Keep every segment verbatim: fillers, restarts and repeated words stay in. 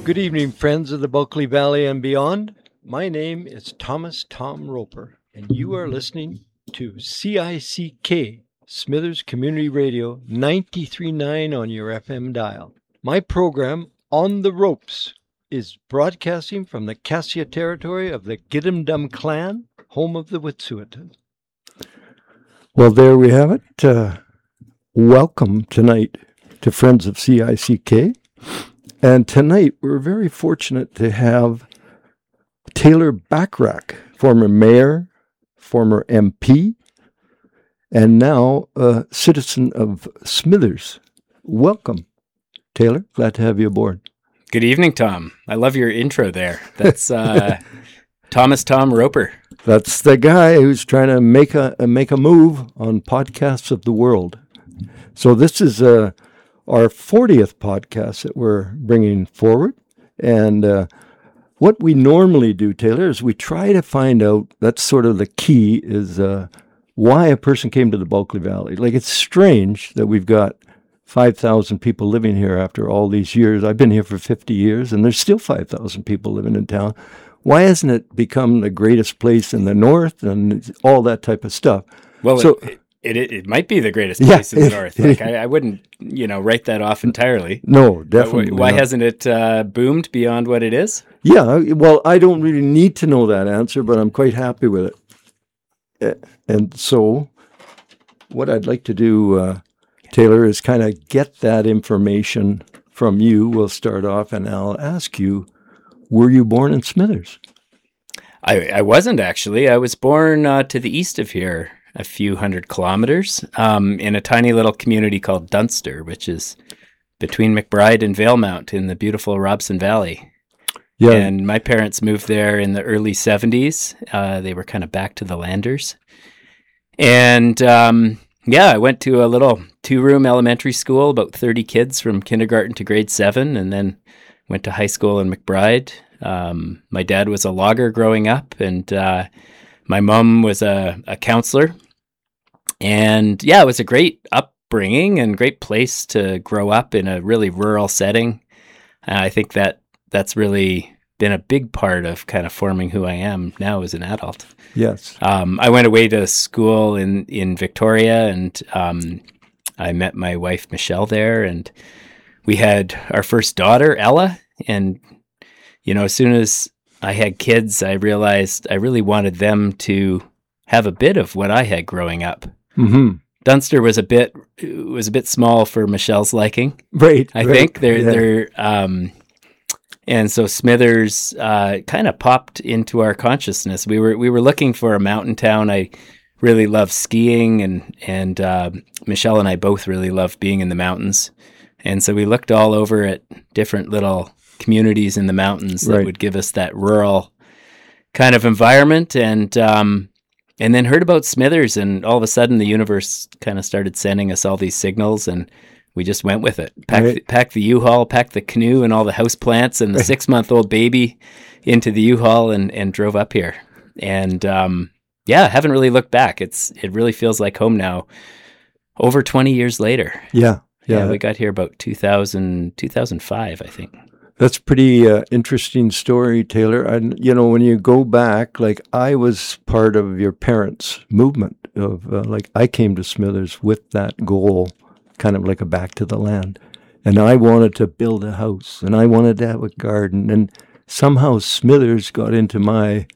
Good evening, friends of the Bulkley Valley and beyond. My name is Thomas Tom Roper, and you are listening to C I C K, Smithers Community Radio, ninety-three point nine on your F M dial. My program, On the Ropes, is broadcasting from the Cassia territory of the Gidimdum clan, home of the Wet'suwet'en. Well, there we have it. Uh, welcome tonight to Friends of C I C K. And tonight, we're very fortunate to have Taylor Bachrach, former mayor, former M P, and now a citizen of Smithers. Welcome, Taylor. Glad to have you aboard. Good evening, Tom. I love your intro there. That's uh, Thomas Tom Roper. That's the guy who's trying to make a make a move on Podcasts of the World. So this is a... our fortieth podcast that we're bringing forward. And uh, what we normally do, Taylor, is we try to find out, that's sort of the key, is uh, why a person came to the Bulkley Valley. Like, it's strange that we've got five thousand people living here after all these years. I've been here for fifty years, and there's still five thousand people living in town. Why hasn't it become the greatest place in the north and all that type of stuff? Well, so, it, It, it it might be the greatest place yeah, in the north. Like I, I wouldn't, you know, write that off entirely. No, definitely. Why, why not. hasn't it uh, boomed beyond what it is? Yeah, well, I don't really need to know that answer, but I'm quite happy with it. And so, what I'd like to do, uh, Taylor, is kind of get that information from you. We'll start off, and I'll ask you: were you born in Smithers? I I wasn't actually. I was born uh, to the east of here, a few hundred kilometers, um, in a tiny little community called Dunster, which is between McBride and Valemount in the beautiful Robson Valley. Yeah. And my parents moved there in the early seventies. Uh, they were kind of back to the landers. And um, yeah, I went to a little two-room elementary school, about thirty kids from kindergarten to grade seven, and then went to high school in McBride. Um, my dad was a logger growing up, and uh, my mom was a, a counselor. And yeah, it was a great upbringing and great place to grow up in a really rural setting. Uh, I think that that's really been a big part of kind of forming who I am now as an adult. Yes. Um, I went away to school in, in Victoria, and um, I met my wife, Michelle, there. And we had our first daughter, Ella. And, you know, as soon as I had kids, I realized I really wanted them to have a bit of what I had growing up. Mm-hmm. Dunster was a bit was a bit small for Michelle's liking, right? I right. think they're yeah. they're um, and so Smithers uh, kind of popped into our consciousness. We were we were looking for a mountain town. I really love skiing, and and uh, Michelle and I both really love being in the mountains, and so we looked all over at different little communities in the mountains that right. would give us that rural kind of environment, and um, and then heard about Smithers, and all of a sudden the universe kind of started sending us all these signals, and we just went with it. Packed, right. the, packed the U-Haul, packed the canoe and all the house plants and the right. six-month-old baby into the U-Haul, and, and drove up here. And um, yeah, haven't really looked back. It's it really feels like home now, over twenty years later. Yeah, yeah. yeah we got here about two thousand, two thousand five, I think. That's pretty uh, interesting story, Taylor. And, you know, when you go back, like I was part of your parents' movement of, uh, like I came to Smithers with that goal, kind of like a back to the land. And I wanted to build a house, and I wanted to have a garden. And somehow Smithers got into my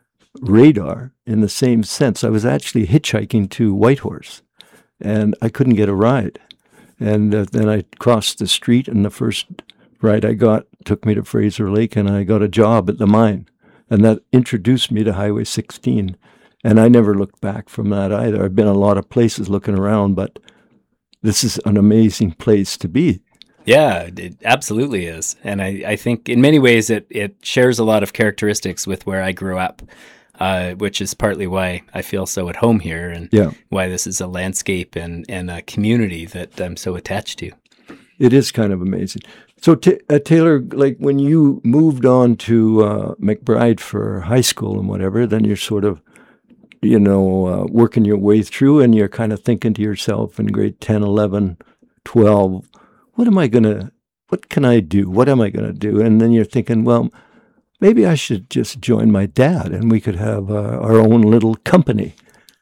radar in the same sense. I was actually hitchhiking to Whitehorse, and I couldn't get a ride. And uh, then I crossed the street, and the first ride I got took me to Fraser Lake, and I got a job at the mine. And that introduced me to Highway sixteen. And I never looked back from that either. I've been a lot of places looking around, but this is an amazing place to be. Yeah, it absolutely is. And I, I think in many ways it, it shares a lot of characteristics with where I grew up, uh, which is partly why I feel so at home here, and yeah. why this is a landscape and, and a community that I'm so attached to. It is kind of amazing. So, t- uh, Taylor, like when you moved on to uh, McBride for high school and whatever, then you're sort of, you know, uh, working your way through, and you're kind of thinking to yourself in grade ten, eleven, twelve, what am I going to what can I do? What am I going to do? And then you're thinking, well, maybe I should just join my dad and we could have uh, our own little company.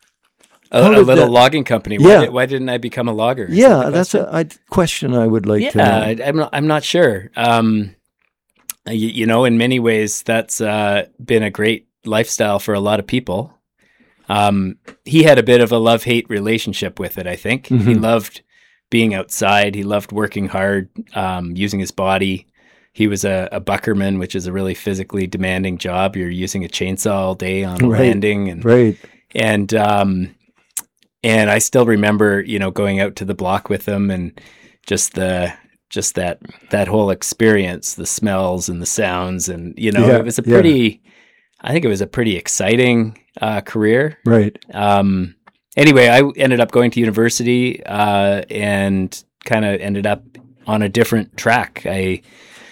A, a little that, logging company. Why, yeah. did, why didn't I become a logger? Is yeah, that that's a I, question I would like yeah, to know. Yeah, I'm not, I'm not sure. Um, you, you know, in many ways, that's uh, been a great lifestyle for a lot of people. Um, he had a bit of a love-hate relationship with it, I think. Mm-hmm. He loved being outside. He loved working hard, um, using his body. He was a, a buckerman, which is a really physically demanding job. You're using a chainsaw all day on a right. landing. And, right. And, um, and I still remember, you know, going out to the block with him and just the, just that, that whole experience, the smells and the sounds. And, you know, yeah, it was a pretty, yeah. I think it was a pretty exciting uh, career. Right. Um, anyway, I ended up going to university uh, and kind of ended up on a different track. I,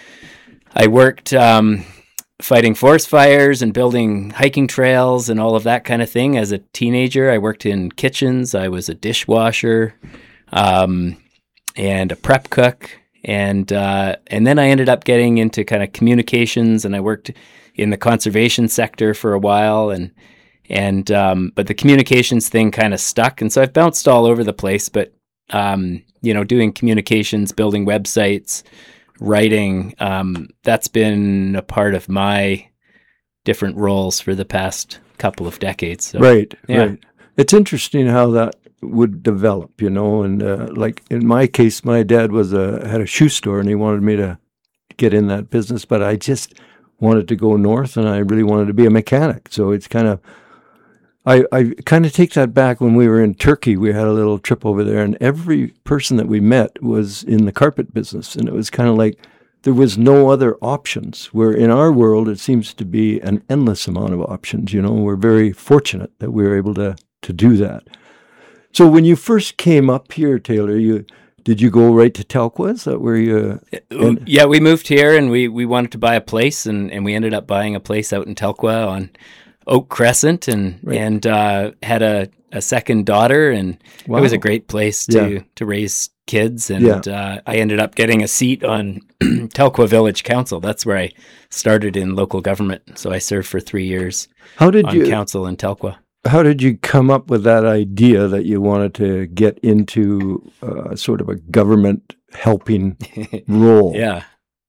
I worked um, fighting forest fires and building hiking trails and all of that kind of thing. As a teenager, I worked in kitchens. I was a dishwasher um, and a prep cook. And uh, and then I ended up getting into kind of communications, and I worked in the conservation sector for a while. And and um, but the communications thing kind of stuck. And so I've bounced all over the place, but, um, you know, doing communications, building websites, writing, um, that's been a part of my different roles for the past couple of decades. So, right, yeah. right. It's interesting how that would develop, you know, and uh, like in my case, my dad was a, had a shoe store and he wanted me to get in that business, but I just wanted to go north and I really wanted to be a mechanic. So it's kind of, I, I kind of take that back. When we were in Turkey, we had a little trip over there, and every person that we met was in the carpet business. And it was kind of like there was no other options, where in our world, it seems to be an endless amount of options. You know, we're very fortunate that we were able to, to do that. So when you first came up here, Taylor, you did you go right to Telkwa? Is that where you... Uh, yeah, we moved here, and we, we wanted to buy a place, and, and we ended up buying a place out in Telkwa on Oak Crescent, and right. and uh, had a, a second daughter, and wow. It was a great place to, yeah. to raise kids. And yeah. uh, I ended up getting a seat on Telkwa Village Council. That's where I started in local government. So I served for three years How did on you, council in Telkwa. How did you come up with that idea that you wanted to get into uh, sort of a government helping role? Yeah.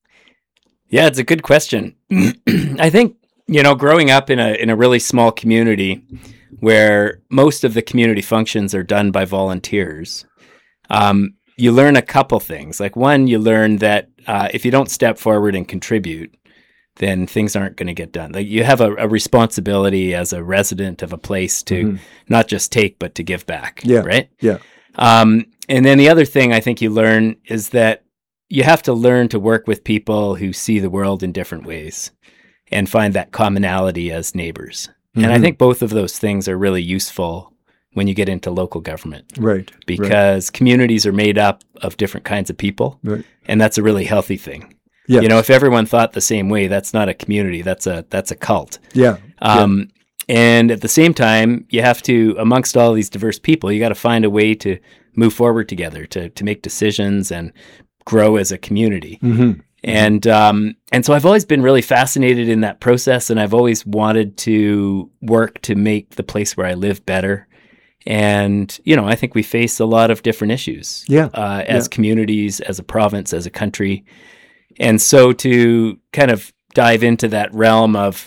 Yeah, it's a good question. I think, you know, growing up in a in a really small community where most of the community functions are done by volunteers, um, you learn a couple things. Like one, you learn that uh, if you don't step forward and contribute, then things aren't going to get done. Like you have a, a responsibility as a resident of a place to mm-hmm. not just take, but to give back. Yeah. Right? Yeah. Um, and then the other thing I think you learn is that you have to learn to work with people who see the world in different ways and find that commonality as neighbors. Mm-hmm. And I think both of those things are really useful when you get into local government. Right. Because right. communities are made up of different kinds of people. Right. And that's a really healthy thing. Yes. You know, if everyone thought the same way, that's not a community. That's a that's a cult. Yeah. Um, yeah. And at the same time, you have to, amongst all these diverse people, you got to find a way to move forward together, to to make decisions and grow as a community. Mm-hmm. And um, and so I've always been really fascinated in that process, and I've always wanted to work to make the place where I live better. And, you know, I think we face a lot of different issues yeah. uh, as yeah. communities, as a province, as a country. And so to kind of dive into that realm of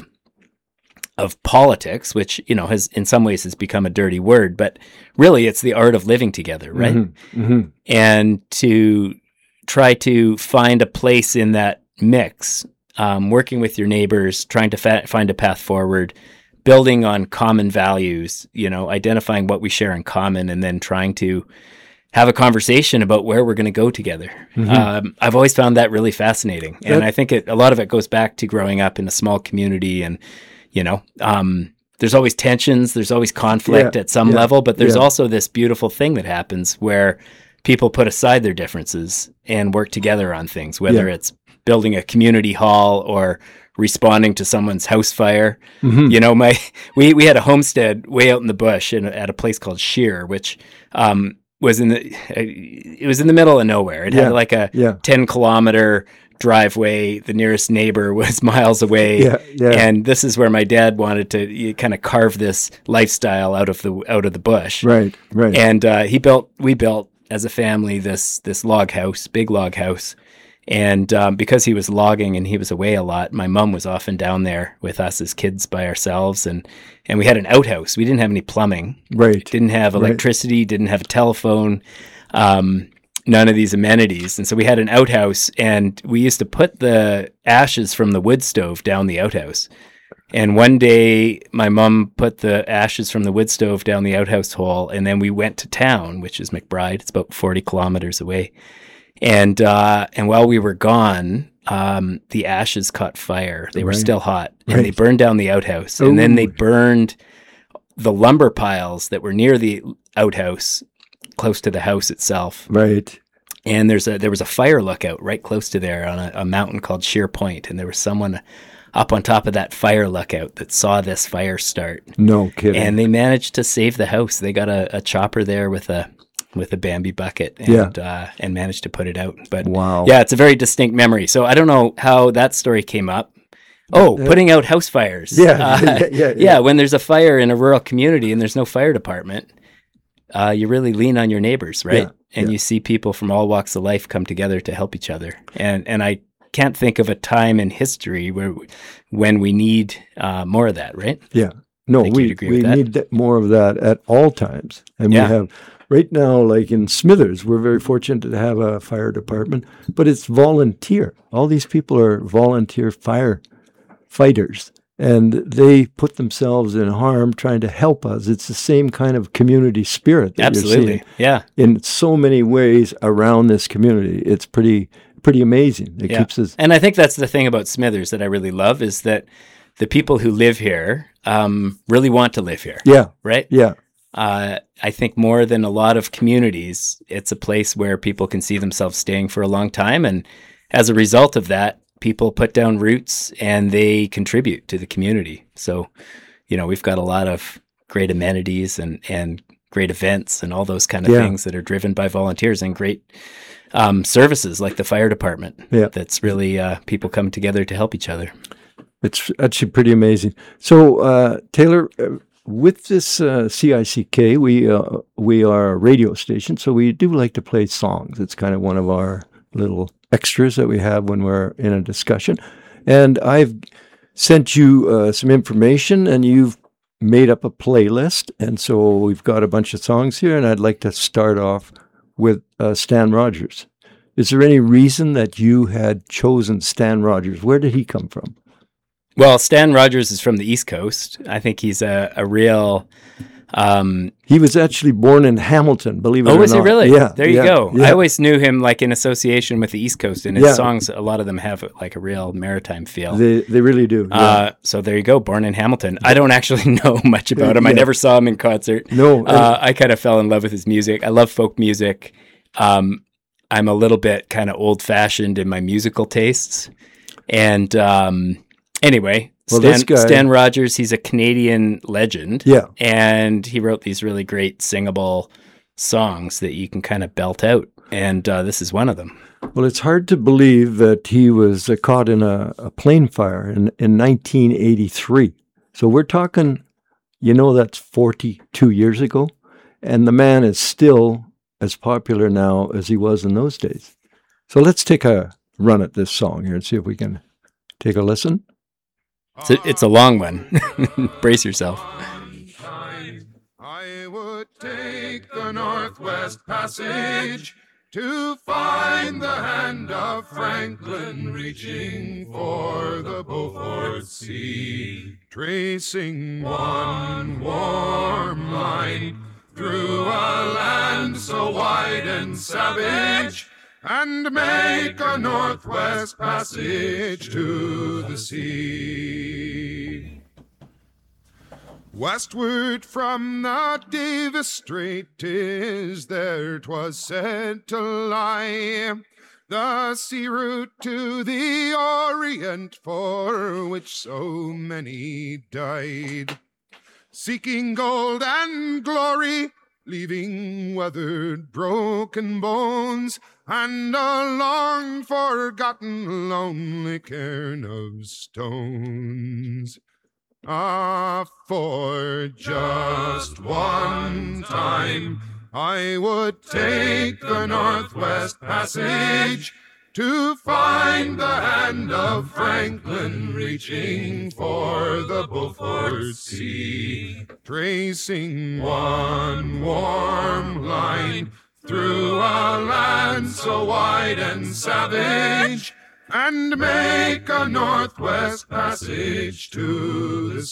of politics, which, you know, has in some ways has become a dirty word, but really it's the art of living together, right? Mm-hmm. Mm-hmm. And to try to find a place in that mix, um, working with your neighbors, trying to fa- find a path forward, building on common values, you know, identifying what we share in common, and then trying to have a conversation about where we're going to go together. Mm-hmm. Um, I've always found that really fascinating. And that, I think it, a lot of it goes back to growing up in a small community, and, you know, um, there's always tensions, there's always conflict yeah, at some yeah, level, but there's yeah. also this beautiful thing that happens where people put aside their differences and work together on things, whether yeah. it's building a community hall or responding to someone's house fire. Mm-hmm. You know, my we, we had a homestead way out in the bush in, at a place called Shear, which um, was in the it was in the middle of nowhere. It Yeah. had like a Yeah. ten kilometer driveway. The nearest neighbor was miles away. Yeah, yeah. And this is where my dad wanted to kind of carve this lifestyle out of the out of the bush. Right, right. And uh, he built, we built as a family this this log house, big log house. And um, because he was logging and he was away a lot, my mom was often down there with us as kids by ourselves. And, and we had an outhouse. We didn't have any plumbing. Right. Didn't have electricity, didn't have a telephone, um, none of these amenities. And so we had an outhouse, and we used to put the ashes from the wood stove down the outhouse. And one day my mom put the ashes from the wood stove down the outhouse hole, and then we went to town, which is McBride. It's about forty kilometers away. And uh, and while we were gone, um, the ashes caught fire. They were Right. still hot, and Right. they burned down the outhouse. And then they Ooh. burned the lumber piles that were near the outhouse, close to the house itself. Right. And there's a there was a fire lookout right close to there on a, a mountain called Sheer Point, and there was someone up on top of that fire lookout that saw this fire start. No kidding. And they managed to save the house. They got a, a chopper there with a with a Bambi bucket and uh, and managed to put it out. But Wow. yeah, it's a very distinct memory. So I don't know how that story came up. Oh, Uh, putting out house fires. Yeah, Uh, yeah, yeah, yeah. yeah, when there's a fire in a rural community and there's no fire department, uh, you really lean on your neighbors, right? Yeah, and yeah. you see people from all walks of life come together to help each other. And and I can't think of a time in history where when we need uh, more of that, right? Yeah. No, think we, you'd agree we with that. need that, more of that at all times. And Yeah. we have, right now, like in Smithers, we're very fortunate to have a fire department, but it's volunteer. All these people are volunteer fire fighters, and they put themselves in harm trying to help us. It's the same kind of community spirit that you're Absolutely. seeing Yeah. in so many ways around this community. It's pretty, pretty amazing. It Yeah. keeps us, And I think that's the thing about Smithers that I really love is that the people who live here um, really want to live here, yeah, right? yeah, Uh, I think more than a lot of communities, it's a place where people can see themselves staying for a long time. And as a result of that, people put down roots and they contribute to the community. So, you know, we've got a lot of great amenities and, and great events and all those kind of Yeah. things that are driven by volunteers and great um, services like the fire department. Yeah. That's really uh, people come together to help each other. it's actually pretty amazing. So, uh, Taylor, uh, with this uh, C I C K, we uh, we are a radio station, so we do like to play songs. It's kind of one of our little extras that we have when we're in a discussion. And I've sent you uh, some information, and you've made up a playlist. And so we've got a bunch of songs here, and I'd like to start off with uh, Stan Rogers. Is there any reason that you had chosen Stan Rogers? Where did he come from? Well, Stan Rogers is from the East Coast. I think he's a, a real... Um, He was actually born in Hamilton, believe it or oh, not. was he really? Yeah. There you yeah, go. yeah. I always knew him like in association with the East Coast, and his Yeah. songs, a lot of them have like a real maritime feel. They they really do. Yeah. Uh, so there you go, born in Hamilton. I don't actually know much about him. I Yeah. never saw him in concert. no, Uh, I kind of fell in love with his music. I love folk music. Um, I'm a little bit kind of old fashioned in my musical tastes. And um, anyway, Well, Stan, this guy- Stan Rogers, he's a Canadian legend. yeah. And he wrote these really great singable songs that you can kind of belt out. And uh, this is one of them. Well, it's hard to believe that he was uh, caught in a, a plane fire in, in nineteen eighty-three. So we're talking, you know, that's forty-two years ago. And the man is still as popular now as he was in those days. So let's take a run at this song here and see if we can take a listen. It's a, it's a long one. Brace yourself. I would take the Northwest Passage to find the hand of Franklin reaching for the Beaufort Sea, tracing one warm line through a land so wide and savage, and make a Northwest Passage to the sea. Westward from the Davis Strait, 'tis there 'twas said to lie, the sea route to the Orient for which so many died. Seeking gold and glory, leaving weathered, broken bones and a long forgotten lonely cairn of stones. Ah, for just one time I would take the Northwest Passage to find the hand of Franklin reaching for the Beaufort Sea, tracing one warm line through a land so wide and savage, and make a Northwest Passage to the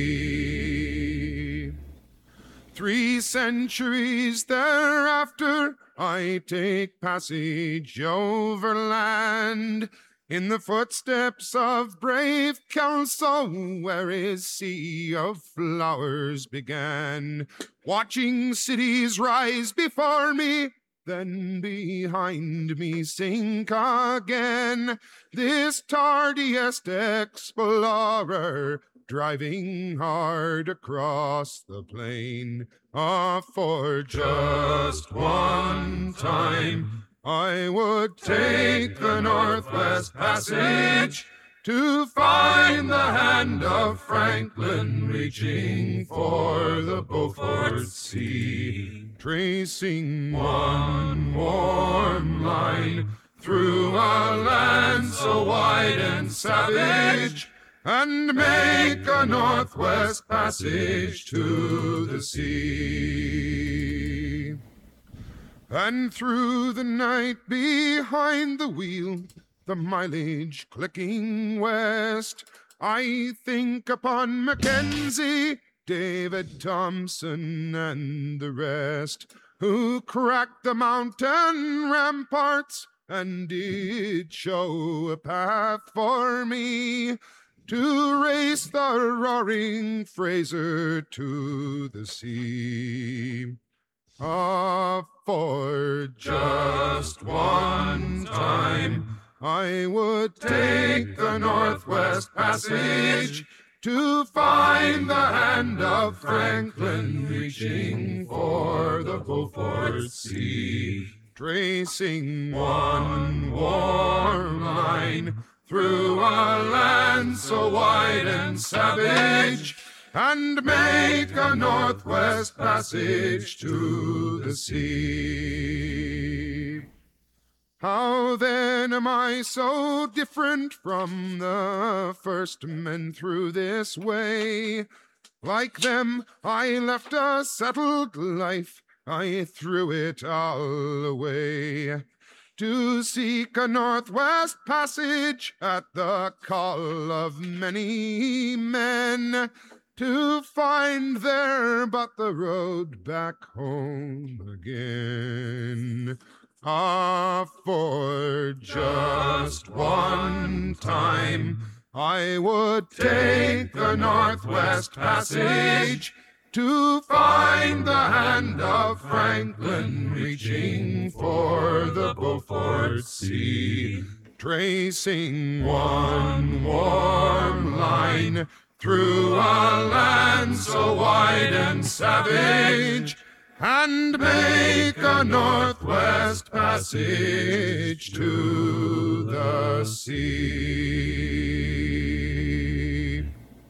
sea. Three centuries thereafter, I take passage overland in the footsteps of brave Kelso, where his sea of flowers began, watching cities rise before me, then behind me sink again. This tardiest explorer, driving hard across the plain. Ah, for just one time I would take the Northwest Passage to find the hand of Franklin reaching for the Beaufort Sea, tracing one warm line through a land so wide and savage, and make a Northwest Passage to the sea. And through the night behind the wheel, the mileage clicking west, I think upon Mackenzie, David Thompson, and the rest, who cracked the mountain ramparts and did show a path for me to race the roaring Fraser to the sea. Ah, for just one time I would take the Northwest Passage to find the hand of Franklin reaching for the Beaufort Sea, tracing one warm line through a land so wide and savage, and make a Northwest Passage to the sea. How then am I so different from the first men through this way? Like them, I left a settled life, I threw it all away, to seek a Northwest Passage at the call of many men, to find there but the road back home again. Ah, for just one time I would take the Northwest Passage to find the hand of Franklin reaching for the Beaufort Sea, tracing one warm line through a land so wide and savage, and make a Northwest Passage to the sea.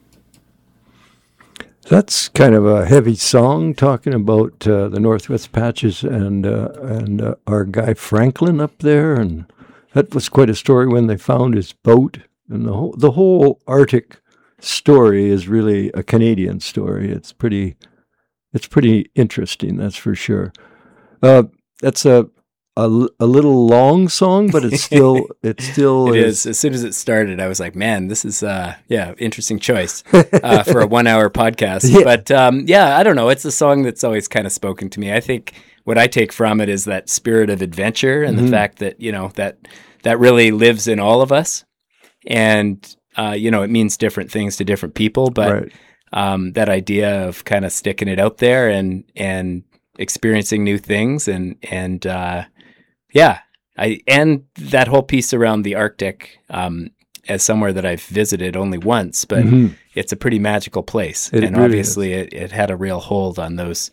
That's kind of a heavy song, talking about uh, the Northwest Patches and uh, and uh, our guy Franklin up there, and that was quite a story when they found his boat. And the whole the whole Arctic story is really a Canadian story. It's pretty, it's pretty interesting, that's for sure. Uh, that's a, a a little long song, but it's still it's still it is. is. As soon as it started, I was like, man, this is uh yeah, interesting choice uh, for a one hour podcast. Yeah. But um, yeah, I don't know. It's a song that's always kind of spoken to me. I think what I take from it is that spirit of adventure and mm-hmm. the fact that you know that that really lives in all of us, and uh, you know it means different things to different people, but. Right. Um, that idea of kind of sticking it out there and and experiencing new things and and uh, yeah, I and that whole piece around the Arctic um, as somewhere that I've visited only once, but mm-hmm. it's a pretty magical place, it and really obviously it, it had a real hold on those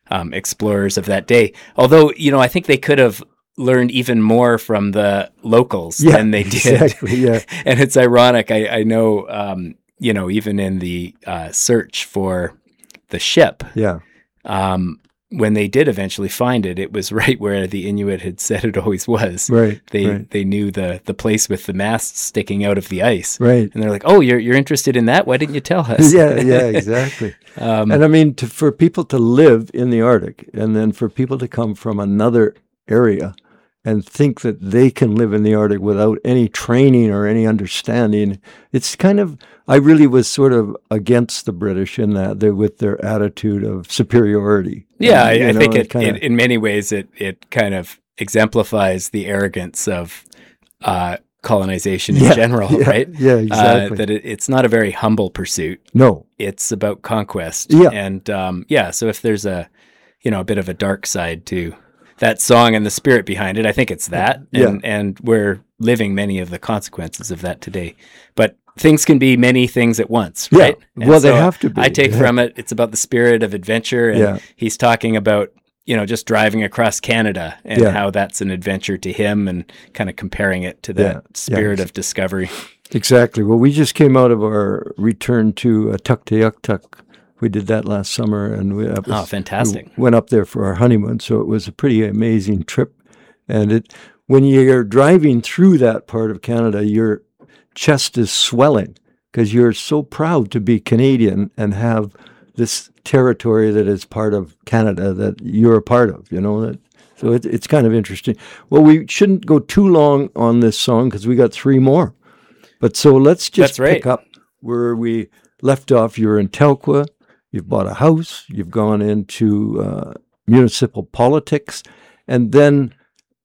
um, explorers of that day. Although, you know, I think they could have learned even more from the locals Yeah, than they did. exactly, yeah. And it's ironic. I, I know, um, you know, even in the uh, search for the ship, Yeah. um, when they did eventually find it, it was right where the Inuit had said it always was. Right. They right. they knew the the place with the masts sticking out of the ice. Right. And they're like, "Oh, you're you're interested in that? Why didn't you tell us?" Yeah, yeah, exactly. um, and I mean, to, for people to live in the Arctic and then for people to come from another area and think that they can live in the Arctic without any training or any understanding, it's kind of, I really was sort of against the British in that, they, with their attitude of superiority. yeah, And, I, you I know, think it it, kinda- it in many ways it it kind of exemplifies the arrogance of uh, colonization in Yeah, general, yeah, right? yeah, exactly. Uh, that it, it's not a very humble pursuit. No. It's about conquest. Yeah. And um, yeah, so if there's a, you know, a bit of a dark side to that song and the spirit behind it, I think it's that. And, Yeah. and we're living many of the consequences of that today. But things can be many things at once, Yeah. right? And Well, they so have to be. I take Yeah. from it, it's about the spirit of adventure. And Yeah. he's talking about, you know, just driving across Canada and Yeah. how that's an adventure to him and kind of comparing it to that Yeah. spirit Yeah. of discovery. Exactly. Well, we just came out of our return to uh, Tuktoyaktuk. We did that last summer, and we, that was, Oh, fantastic. we went up there for our honeymoon. So it was a pretty amazing trip. And it, when you're driving through that part of Canada, your chest is swelling because you're so proud to be Canadian and have this territory that is part of Canada that you're a part of. You know that. So it, it's kind of interesting. Well, we shouldn't go too long on this song because we got three more. But so let's just That's right. pick up where we left off. You're in Telkwa. You've bought a house. You've gone into uh, municipal politics. And then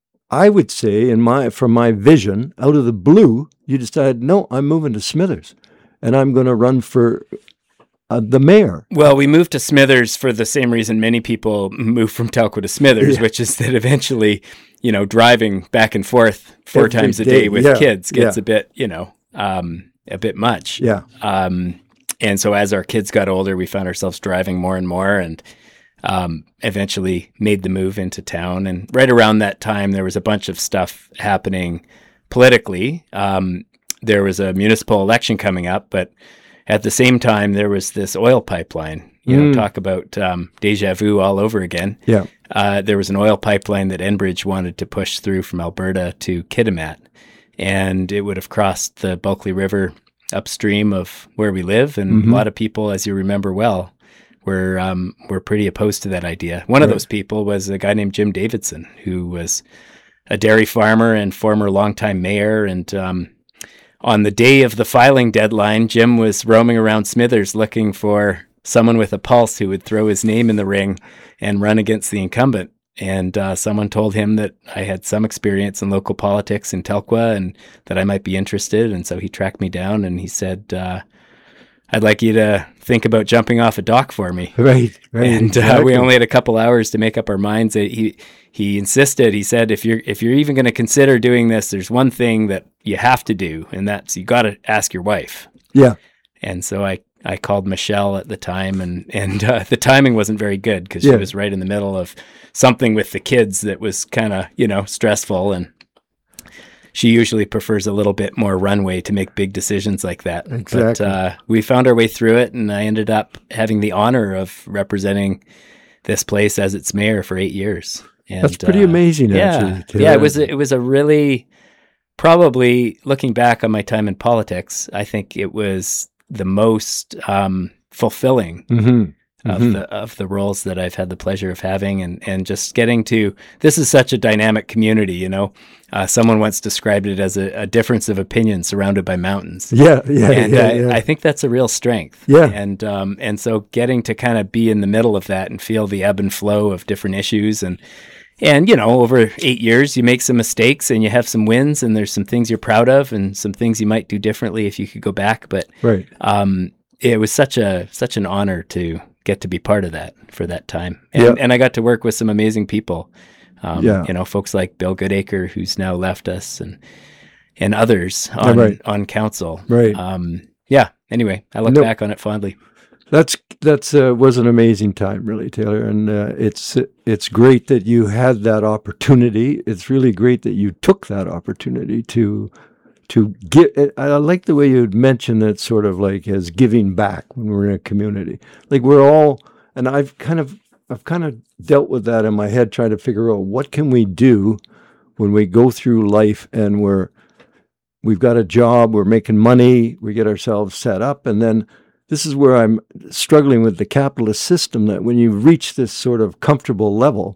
I would say, in my from my vision, out of the blue, you decided, no, I'm moving to Smithers. And I'm going to run for uh, the mayor. Well, we moved to Smithers for the same reason many people move from Telkwa to Smithers, Yeah. which is that eventually, you know, driving back and forth four Every times a day, day with yeah, kids gets yeah. a bit, you know, um, a bit much. Yeah. Um, and so as our kids got older, we found ourselves driving more and more and um, eventually made the move into town. And right around that time, there was a bunch of stuff happening politically. Um, there was a municipal election coming up, but at the same time, there was this oil pipeline. You know, Mm. talk about um, deja vu all over again. Yeah. Uh, there was an oil pipeline that Enbridge wanted to push through from Alberta to Kitimat, and it would have crossed the Bulkley River upstream of where we live. And Mhm. a lot of people, as you remember well, were um, were pretty opposed to that idea. One of Right. those people was a guy named Jim Davidson, who was a dairy farmer and former longtime mayor. And um, on the day of the filing deadline, Jim was roaming around Smithers looking for someone with a pulse who would throw his name in the ring and run against the incumbent. And uh, someone told him that I had some experience in local politics in Telkwa and that I might be interested. And so he tracked me down and he said, uh, I'd like you to think about jumping off a dock for me. Right. Right. And uh, exactly. we only had a couple hours to make up our minds. Uh, He he insisted. He said, if you're if you're even going to consider doing this, there's one thing that you have to do, and that's you got to ask your wife. Yeah. And so I, I called Michelle at the time, and and uh, the timing wasn't very good because Yeah. she was right in the middle of something with the kids that was kind of you know stressful, and she usually prefers a little bit more runway to make big decisions like that. But Exactly. uh, we found our way through it, and I ended up having the honor of representing this place as its mayor for eight years. And, That's pretty uh, amazing, yeah, actually. to- yeah. It was a, it was a really probably looking back on my time in politics. I think it was the most um, fulfilling Mhm. of Mhm. the of the roles that I've had the pleasure of having, and and just getting to this is such a dynamic community. You know, uh, someone once described it as a, a difference of opinion surrounded by mountains. Yeah. Yeah. And yeah, I, yeah. I think that's a real strength. Yeah. And um, and so getting to kind of be in the middle of that and feel the ebb and flow of different issues, and and you know, over eight years, you make some mistakes and you have some wins, and there's some things you're proud of, and some things you might do differently if you could go back. But Right. um, it was such a such an honor to get to be part of that for that time, and Yeah. and I got to work with some amazing people. Um, Yeah. You know, folks like Bill Goodacre, who's now left us, and and others on right. on council. Right. Um, yeah. Anyway, I look No. back on it fondly. That's that's uh, was an amazing time, really, Taylor, and uh, it's it's great that you had that opportunity. It's really great that you took that opportunity to to get. I like the way you had mentioned that, sort of like as giving back when we're in a community. Like we're all, and I've kind of I've kind of dealt with that in my head, trying to figure out what can we do when we go through life and we're we've got a job, we're making money, we get ourselves set up, and then. This is where I'm struggling with the capitalist system, that when you reach this sort of comfortable level,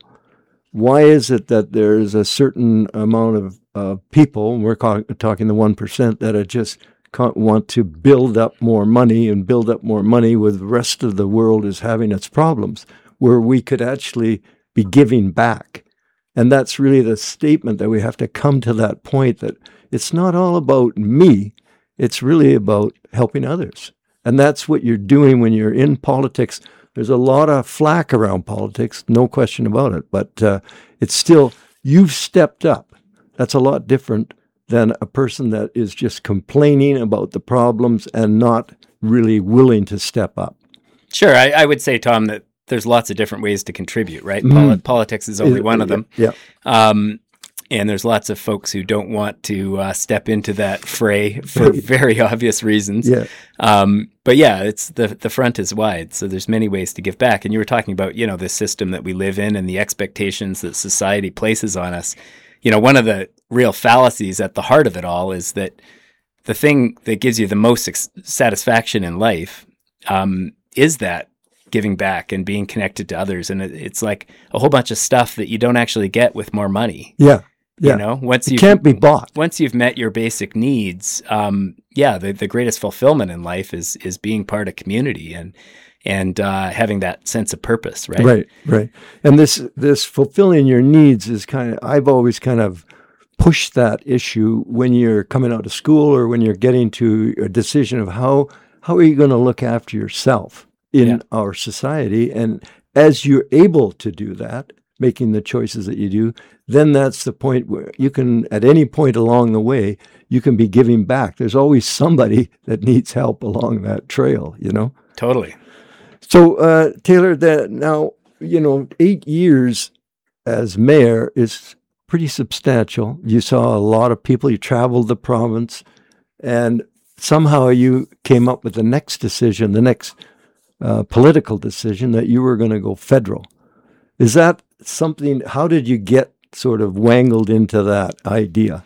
why is it that there's a certain amount of uh, people, and we're ca- talking the one percent, that are just can't want to build up more money and build up more money with the rest of the world is having its problems, where we could actually be giving back. And that's really the statement that we have to come to that point that it's not all about me, it's really about helping others. And that's what you're doing when you're in politics. There's a lot of flack around politics, no question about it. But uh, it's still, you've stepped up. That's a lot different than a person that is just complaining about the problems and not really willing to step up. Sure. I, I would say, Tom, that there's lots of different ways to contribute, right? Mm. Poli- politics is only one of them. Yeah. Um, And there's lots of folks who don't want to uh, step into that fray for very obvious reasons. Yeah. Um, but yeah, it's the the front is wide, so there's many ways to give back. And you were talking about, you know, the system that we live in and the expectations that society places on us. You know, one of the real fallacies at the heart of it all is that the thing that gives you the most ex- satisfaction in life um, is that giving back and being connected to others. And it, it's like a whole bunch of stuff that you don't actually get with more money. Yeah. Yeah. You know, once you can't be bought. Once you've met your basic needs, um, yeah, the, the greatest fulfillment in life is is being part of community and and uh, having that sense of purpose, right? Right, right. And this this fulfilling your needs is kind of, I've always kind of pushed that issue when you're coming out of school or when you're getting to a decision of how how are you going to look after yourself in yeah. our society. And as you're able to do that, making the choices that you do, then that's the point where you can, at any point along the way, you can be giving back. There's always somebody that needs help along that trail, you know? Totally. So, uh, Taylor, that now, you know, eight years as mayor is pretty substantial. You saw a lot of people, you traveled the province, and somehow you came up with the next decision, the next uh, political decision, that you were going to go federal. Is that something, how did you get sort of wangled into that idea?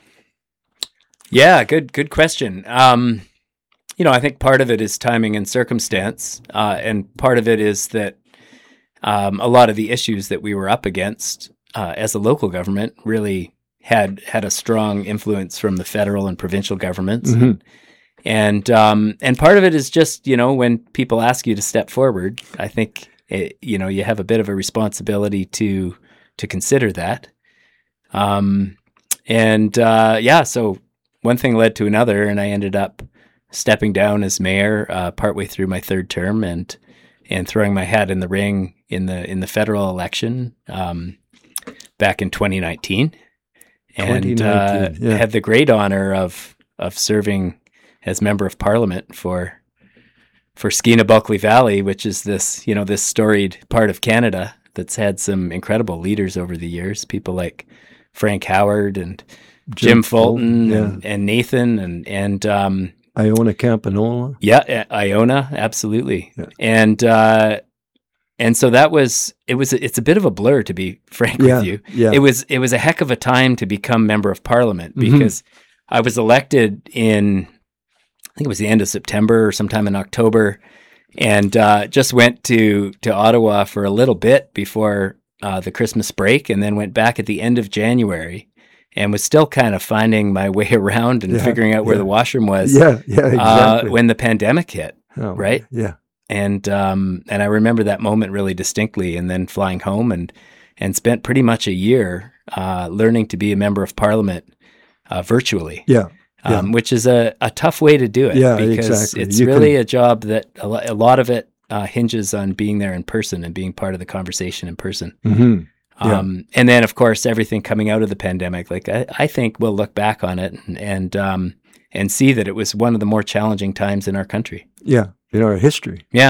Yeah, good, good question. Um, you know, I think part of it is timing and circumstance, uh, and part of it is that um, a lot of the issues that we were up against uh, as a local government really had had a strong influence from the federal and provincial governments. Mm-hmm. And um, and part of it is just, you know, when people ask you to step forward, I think, it, you know, you have a bit of a responsibility to to consider that. Um, and uh, yeah, so one thing led to another, and I ended up stepping down as mayor uh, partway through my third term, and and throwing my hat in the ring in the in the federal election um, back in twenty nineteen, and uh, yeah. had the great honor of of serving as member of parliament for for Skeena Bulkley Valley, which is this, you know, this storied part of Canada that's had some incredible leaders over the years, people like Frank Howard and Jim, Jim Fulton, Fulton yeah. and, and Nathan and and um, Iona Campanola. Yeah, Iona, absolutely. Yeah. And uh, and so that was it was it's a bit of a blur, to be frank yeah, with you. Yeah. It was it was a heck of a time to become member of parliament, because mm-hmm. I was elected in, I think it was the end of September or sometime in October, and uh, just went to, to Ottawa for a little bit before uh, the Christmas break, and then went back at the end of January, and was still kind of finding my way around and yeah, figuring out where yeah. the washroom was. Yeah, yeah, exactly. Uh, when the pandemic hit, oh, right? Yeah, and um, and I remember that moment really distinctly, and then flying home and and spent pretty much a year uh, learning to be a member of parliament uh, virtually. Yeah. Yeah. Um, which is a, a tough way to do it, yeah, because exactly. it's you really can... a job that a, lo- a lot of it uh, hinges on being there in person and being part of the conversation in person. Mm-hmm. Yeah. Um, and then, of course, everything coming out of the pandemic, like I, I think we'll look back on it and and, um, and see that it was one of the more challenging times in our country. Yeah, in our history. Yeah, yeah,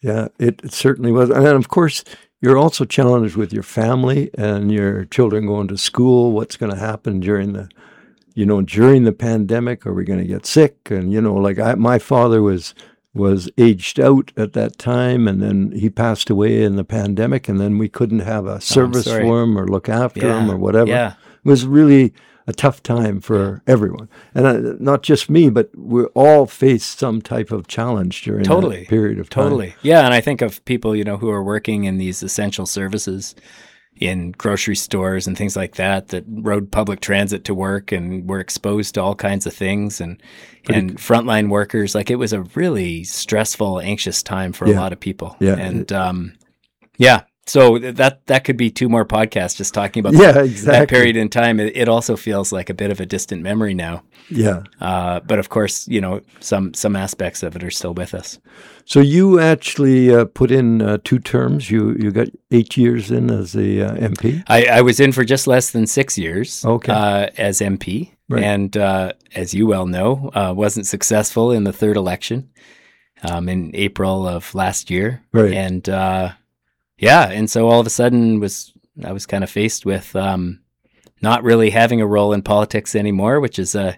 yeah, it, it certainly was. And then, of course, you're also challenged with your family and your children going to school. What's going to happen during the, you know, during the pandemic? Are we going to get sick? And, you know, like I, my father was was aged out at that time, and then he passed away in the pandemic, and then we couldn't have a service sorry. for him or look after Yeah, him or whatever. yeah. It was really a tough time for everyone. And uh, not just me, but we all faced some type of challenge during Totally. that period of time. Totally. Yeah, and I think of people, you know, who are working in these essential services in grocery stores and things like that, that rode public transit to work and were exposed to all kinds of things, and Pretty and frontline workers. Like, it was a really stressful, anxious time for Yeah. a lot of people. Yeah. And um, yeah, so th- that that could be two more podcasts just talking about Yeah, that, exactly. that period in time. It, it also feels like a bit of a distant memory now. Yeah. Uh, but of course, you know, some some aspects of it are still with us. So you actually uh, put in uh, two terms. You you got eight years in as the uh, M P. I, I was in for just less than six years Okay. uh, as M P. Right. And uh, as you well know, uh, wasn't successful in the third election um, in April of last year. Right. And uh, yeah, and so all of a sudden was I was kind of faced with um, not really having a role in politics anymore, which is a,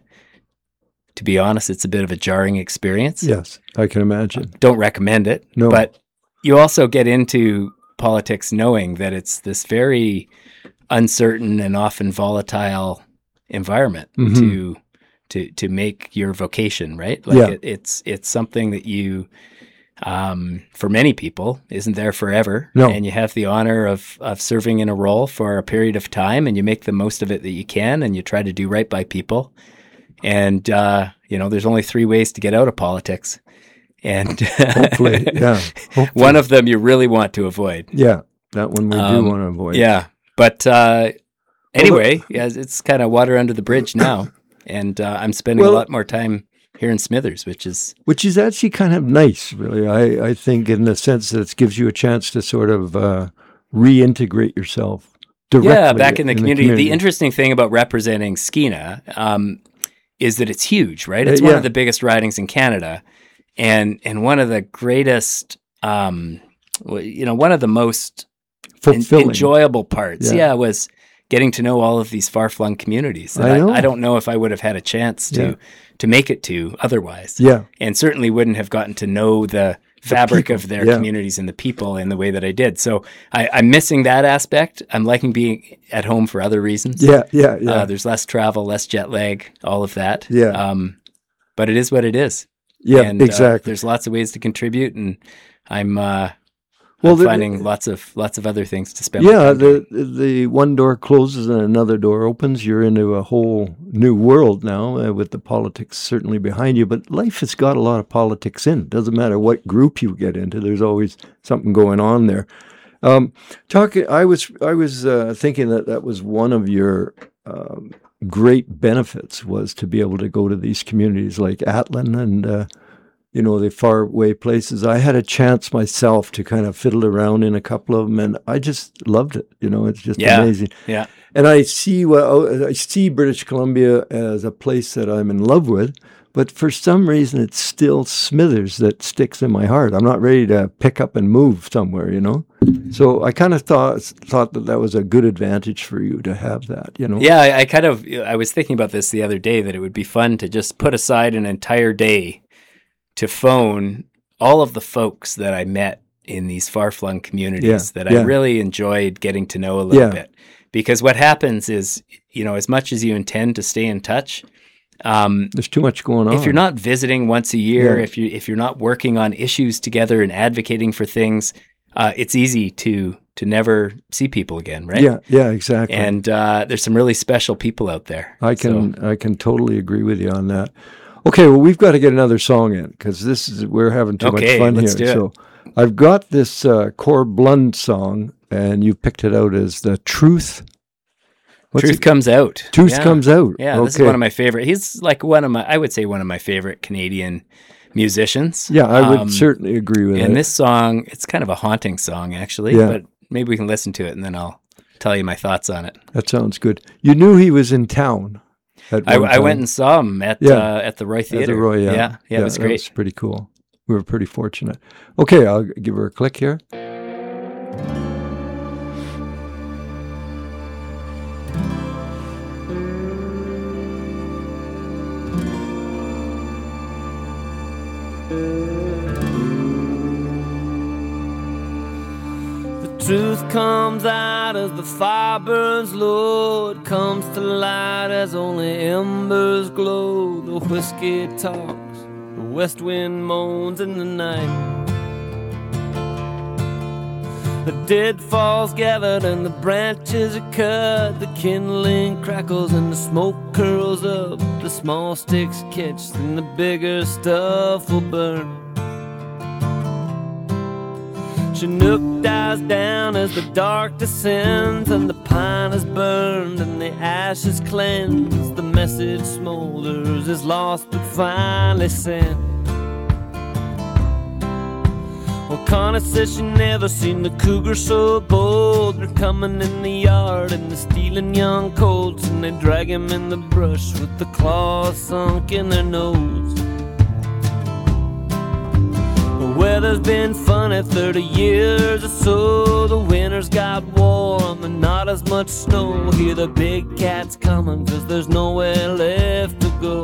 to be honest, it's a bit of a jarring experience. Yes, I can imagine. Don't recommend it. No. But you also get into politics knowing that it's this very uncertain and often volatile environment Mhm. to to to make your vocation, right? Like Yeah. it, it's it's something that you um for many people isn't there forever. No. And you have the honor of of serving in a role for a period of time, and you make the most of it that you can, and you try to do right by people. And uh, you know, there's only three ways to get out of politics. And Hopefully, yeah. Hopefully. one of them you really want to avoid. Yeah, that one we do Um, want to avoid. Yeah. But uh, anyway, yeah, it's kind of water under the bridge now. And uh, I'm spending Well- a lot more time here in Smithers, which is, Which is actually kind of nice, really. I, I think in the sense that it gives you a chance to sort of uh, reintegrate yourself directly. yeah, back in the, community. the community. interesting thing about representing Skeena um, is that it's huge, right? Uh, It's one yeah. of the biggest ridings in Canada. And, and one of the greatest, um, w- you know, one of the most en- Fulfilling. enjoyable parts, Yeah. yeah. was getting to know all of these far-flung communities that I I, know. I don't know if I would have had a chance to Yeah. to make it to otherwise, Yeah, and certainly wouldn't have gotten to know the fabric people, of their yeah. communities and the people in the way that I did. So I, I'm missing that aspect. I'm liking being at home for other reasons. yeah, yeah, yeah. Uh, there's less travel, less jet lag, all of that. Yeah. Um, but it is what it is. yeah, and, uh, exactly. there's lots of ways to contribute, and I'm uh, Well, I'm the- finding lots of lots of other things to spend. my Yeah, time doing. the the one door closes and another door opens. You're into a whole new world now uh, with the politics certainly behind you. But life has got a lot of politics in it. Doesn't matter what group you get into. There's always something going on there. Um, talking, I was I was uh, thinking that that was one of your um, great benefits was to be able to go to these communities like Atlin and. Uh, you know, the far away places. I had a chance myself to kind of fiddle around in a couple of them, and I just loved it. You know, it's just Yeah. amazing. Yeah. And I see well, I see British Columbia as a place that I'm in love with, but for some reason it's still Smithers that sticks in my heart. I'm not ready to pick up and move somewhere, you know. So I kind of thought thought that that was a good advantage for you to have that, you know. Yeah, I, I kind of I was thinking about this the other day, that it would be fun to just put aside an entire day to phone all of the folks that I met in these far-flung communities Yeah, that yeah. I really enjoyed getting to know a little Yeah. bit. Because what happens is, you know, as much as you intend to stay in touch, um, There's too much going on. if you're not visiting once a year, Yeah. if you if you're not working on issues together and advocating for things, uh, it's easy to to never see people again, right? Yeah, yeah, exactly. And uh, there's some really special people out there. I can I can totally agree with you on that. Okay, well, we've got to get another song in because this is we're having too Okay, much fun let's here. do it. So I've got this uh, Cor Blund song, and you picked it out as the Truth. What's Truth it? comes out. Truth Yeah. comes out. Yeah, okay. this is one of my favorite. He's like one of my, I would say one of my favorite Canadian musicians. Yeah, I would Um, certainly agree with And it. this song, it's kind of a haunting song, actually. Yeah. But maybe we can listen to it and then I'll tell you my thoughts on it. That sounds good. You knew he was in town. At I, one I went time. and saw him at Yeah. uh, at the Roy At Theater. the Roy, yeah, yeah, yeah, it was that great. was pretty cool. we were pretty fortunate. Okay, I'll give her a click here. Truth comes out as the fire burns low. It comes to light as only embers glow. The whiskey talks, the west wind moans in the night. The dead falls gathered and the branches are cut. The kindling crackles and the smoke curls up. The small sticks catch and the bigger stuff will burn. Chinook dies down as the dark descends, and the pine is burned and the ashes cleanse. The message smolders, is lost but finally sent. Well, Connie says she never seen the cougar so bold. They're coming in the yard and they're stealing young colts, and they drag him in the brush with the claws sunk in their nose. The weather's been funny thirty years or so. The winter's got warm and not as much snow. Hear the big cats coming, cause there's nowhere left to go.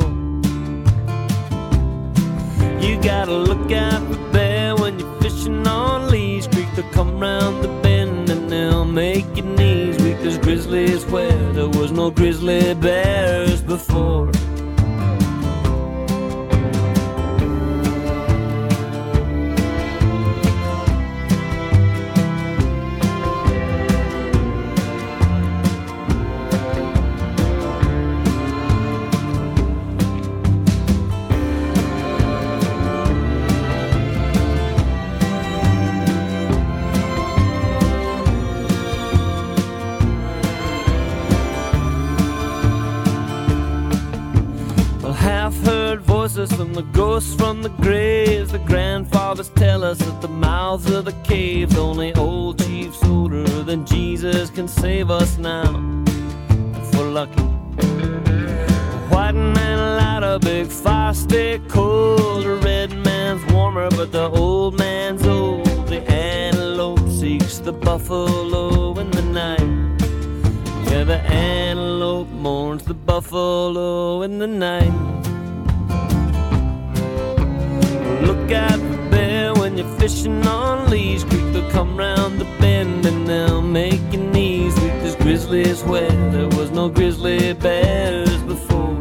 You gotta look out for bear when you're fishing on Lee's Creek. They'll come round the bend and they'll make your knees weak. There's grizzlies where there was no grizzly bears before. From the ghosts from the graves, the grandfathers tell us that the mouths of the caves, only old chiefs older than Jesus can save us now. If we're lucky. A white man light a big fire, stay cold. A red man's warmer, but the old man's old. The antelope seeks the buffalo in the night. Yeah, the antelope mourns the buffalo in the night. Look out for bear when you're fishing on Lee's Creek. They'll come round the bend and they'll make your knees weak. There's grizzlies where there was no grizzly bears before.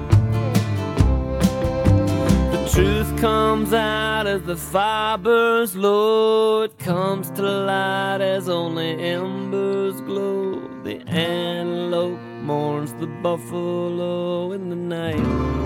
The truth comes out as the fire burns low. It comes to light as only embers glow. The antelope mourns the buffalo in the night.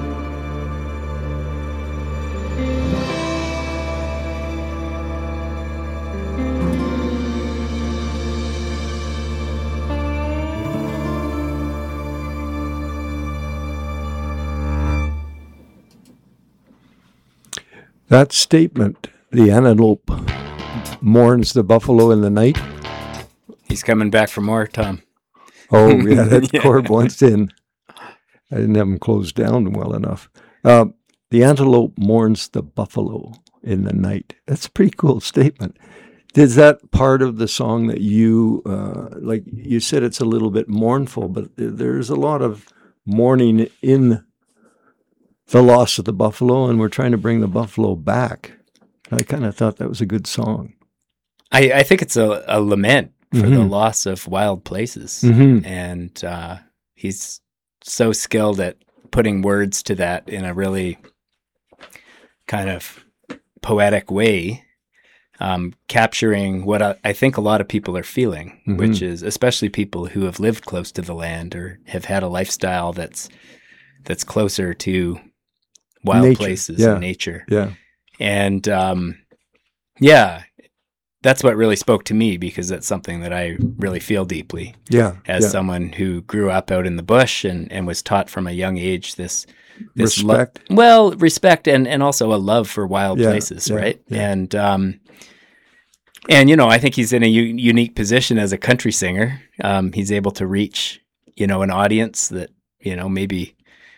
That statement, the antelope mourns the buffalo in the night. He's coming back for more, Tom. Oh, yeah, that Yeah. chord once in. I didn't have them closed down well enough. Uh, the antelope mourns the buffalo in the night. That's a pretty cool statement. Is that part of the song that you, uh, like you said, it's a little bit mournful, but there's a lot of mourning in the loss of the buffalo, and we're trying to bring the buffalo back. I kind of thought that was a good song. I, I think it's a, a lament for Mm-hmm. the loss of wild places. Mm-hmm. And uh, he's so skilled at putting words to that in a really kind of poetic way, um, capturing what I, I think a lot of people are feeling, Mm-hmm. which is especially people who have lived close to the land or have had a lifestyle that's that's closer to wild Nature, places yeah. and nature. Yeah. And um, yeah, that's what really spoke to me, because that's something that I really feel deeply Yeah. as yeah. someone who grew up out in the bush and, and was taught from a young age this, this lo- Respect. well, respect and, and also a love for wild Yeah, places, yeah, right? yeah. And um, and you know, I think he's in a u- unique position as a country singer. Um, he's able to reach, you know, an audience that, you know, maybe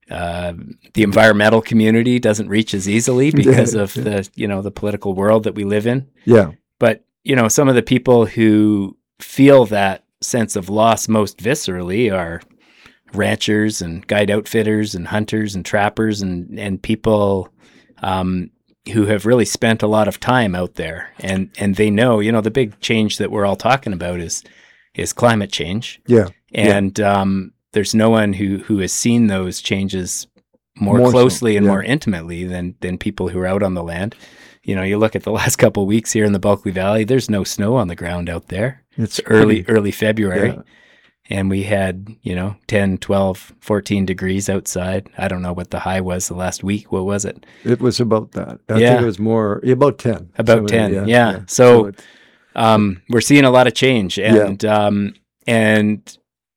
uh, the environmental community doesn't reach as easily because of the, you know, the political world that we live in. Yeah. But, you know, some of the people who feel that sense of loss most viscerally are ranchers and guide outfitters and hunters and trappers and, and people um, who have really spent a lot of time out there. And, and they know, you know, the big change that we're all talking about is, is climate change. Yeah. And yeah. Um, there's no one who, who has seen those changes more, more closely so, and yeah. more intimately than, than people who are out on the land. You know, you look at the last couple of weeks here in the Bulkley Valley, there's no snow on the ground out there. It's, it's early, early February. Yeah. And we had, you know, ten, twelve, fourteen degrees outside. I don't know what the high was the last week. What was it? It was about that. I yeah. think it was more, about ten. About so, ten, yeah. yeah. yeah. So, so um, we're seeing a lot of change. And, yeah. um, and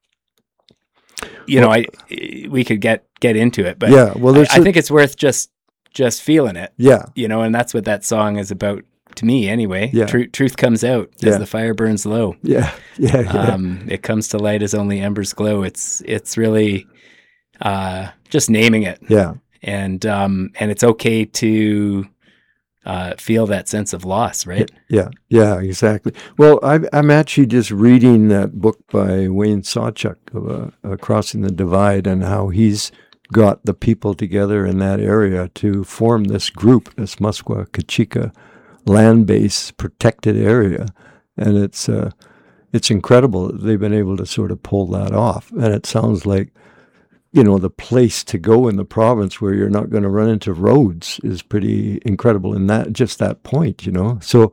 you well, know, I we could get, get into it. But yeah, well, I, I think it's worth just just feeling it. Yeah. You know, and that's what that song is about. To me, anyway, yeah. Tr- truth comes out as yeah. the fire burns low. Yeah, yeah, yeah. Um, it comes to light as only embers glow. It's it's really uh, just naming it. Yeah, and um, and it's okay to uh, feel that sense of loss, right? Yeah, yeah, exactly. Well, I'm I'm actually just reading that book by Wayne Sawchuk, uh, uh, Crossing the Divide, and how he's got the people together in that area to form this group, this Musqueam Kachika land-based protected area, and it's uh, it's incredible that they've been able to sort of pull that off. And it sounds like, you know, the place to go in the province where you're not going to run into roads is pretty incredible in that just that point, you know. So,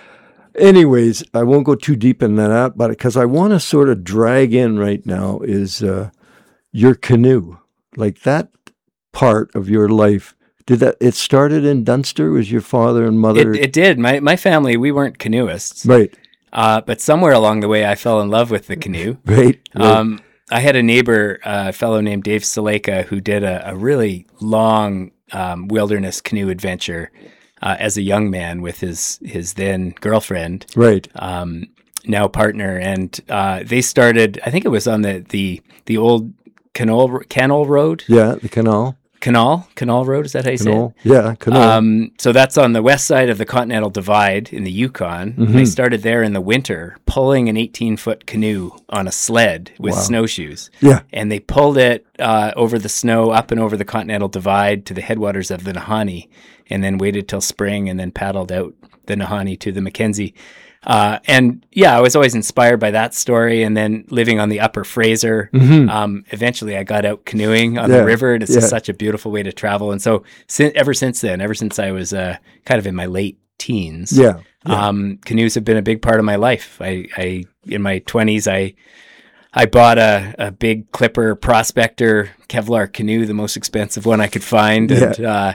anyways, I won't go too deep in that, but because I want to sort of drag in right now is uh, your canoe, like that part of your life. Did that? It started in Dunster. Was your father and mother? It, it did. My my family, we weren't canoeists, right? Uh, but somewhere along the way, I fell in love with the canoe. Right. right. Um, I had a neighbor, uh, a fellow named Dave Saleka, who did a, a really long um, wilderness canoe adventure uh, as a young man with his his then girlfriend, right? Um, now partner, and uh, they started. I think it was on the the the old Canal Canal Road. Yeah, the canal. Canal, Canal Road, is that how you canal. say it? Yeah, Canal. Um, so that's on the west side of the Continental Divide in the Yukon. Mm-hmm. They started there in the winter, pulling an eighteen-foot canoe on a sled with wow. snowshoes. Yeah. And they pulled it uh, over the snow, up and over the Continental Divide to the headwaters of the Nahanni, and then waited till spring and then paddled out the Nahanni to the Mackenzie. Uh, and yeah, I was always inspired by that story. And then living on the Upper Fraser, mm-hmm. um, eventually I got out canoeing on yeah. the river, and it's yeah. just such a beautiful way to travel. And so sin- ever since then, ever since I was uh, kind of in my late teens, yeah. Yeah. Um, canoes have been a big part of my life. I, I in my twenties, I I bought a, a big Clipper Prospector Kevlar canoe, the most expensive one I could find, and yeah. uh,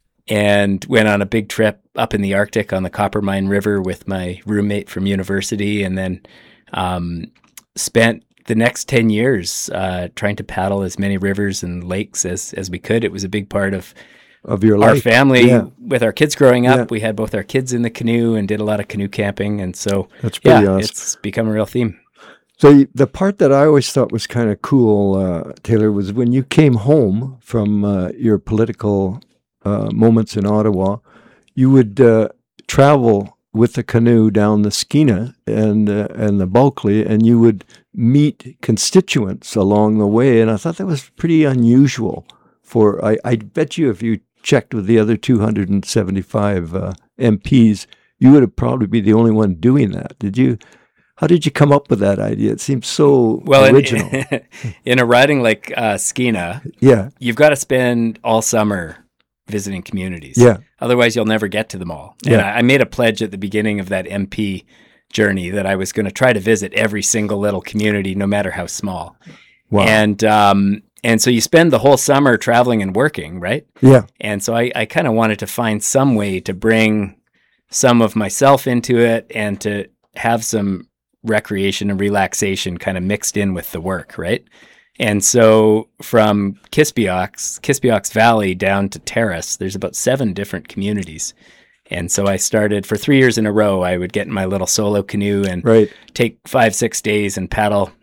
and went on a big trip up in the Arctic on the Coppermine River with my roommate from university, and then um, spent the next ten years uh, trying to paddle as many rivers and lakes as, as we could. It was a big part of of your our life. family. Yeah. With our kids growing up, yeah. we had both our kids in the canoe and did a lot of canoe camping, and so that's pretty yeah, awesome. It's become a real theme. So the part that I always thought was kind of cool, uh, Taylor, was when you came home from uh, your political uh, moments in Ottawa, you would uh, travel with the canoe down the Skeena and uh, and the Bulkley, and you would meet constituents along the way. And I thought that was pretty unusual. For I, I bet you if you checked with the other two hundred seventy-five uh, M Ps, you would have probably be the only one doing that. Did you? How did you come up with that idea? It seems so well, original. In, in a riding like uh, Skeena, yeah, you've got to spend all summer visiting communities. Yeah. Otherwise, you'll never get to them all. Yeah. And I, I made a pledge at the beginning of that M P journey that I was going to try to visit every single little community, no matter how small. Wow. And um, and so you spend the whole summer traveling and working, right? Yeah. And so I, I kind of wanted to find some way to bring some of myself into it and to have some recreation and relaxation kind of mixed in with the work, right? And so from Kispiox, Kispiox Valley down to Terrace, there's about seven different communities. And so I started for three years in a row, I would get in my little solo canoe and right. take five, six days and paddle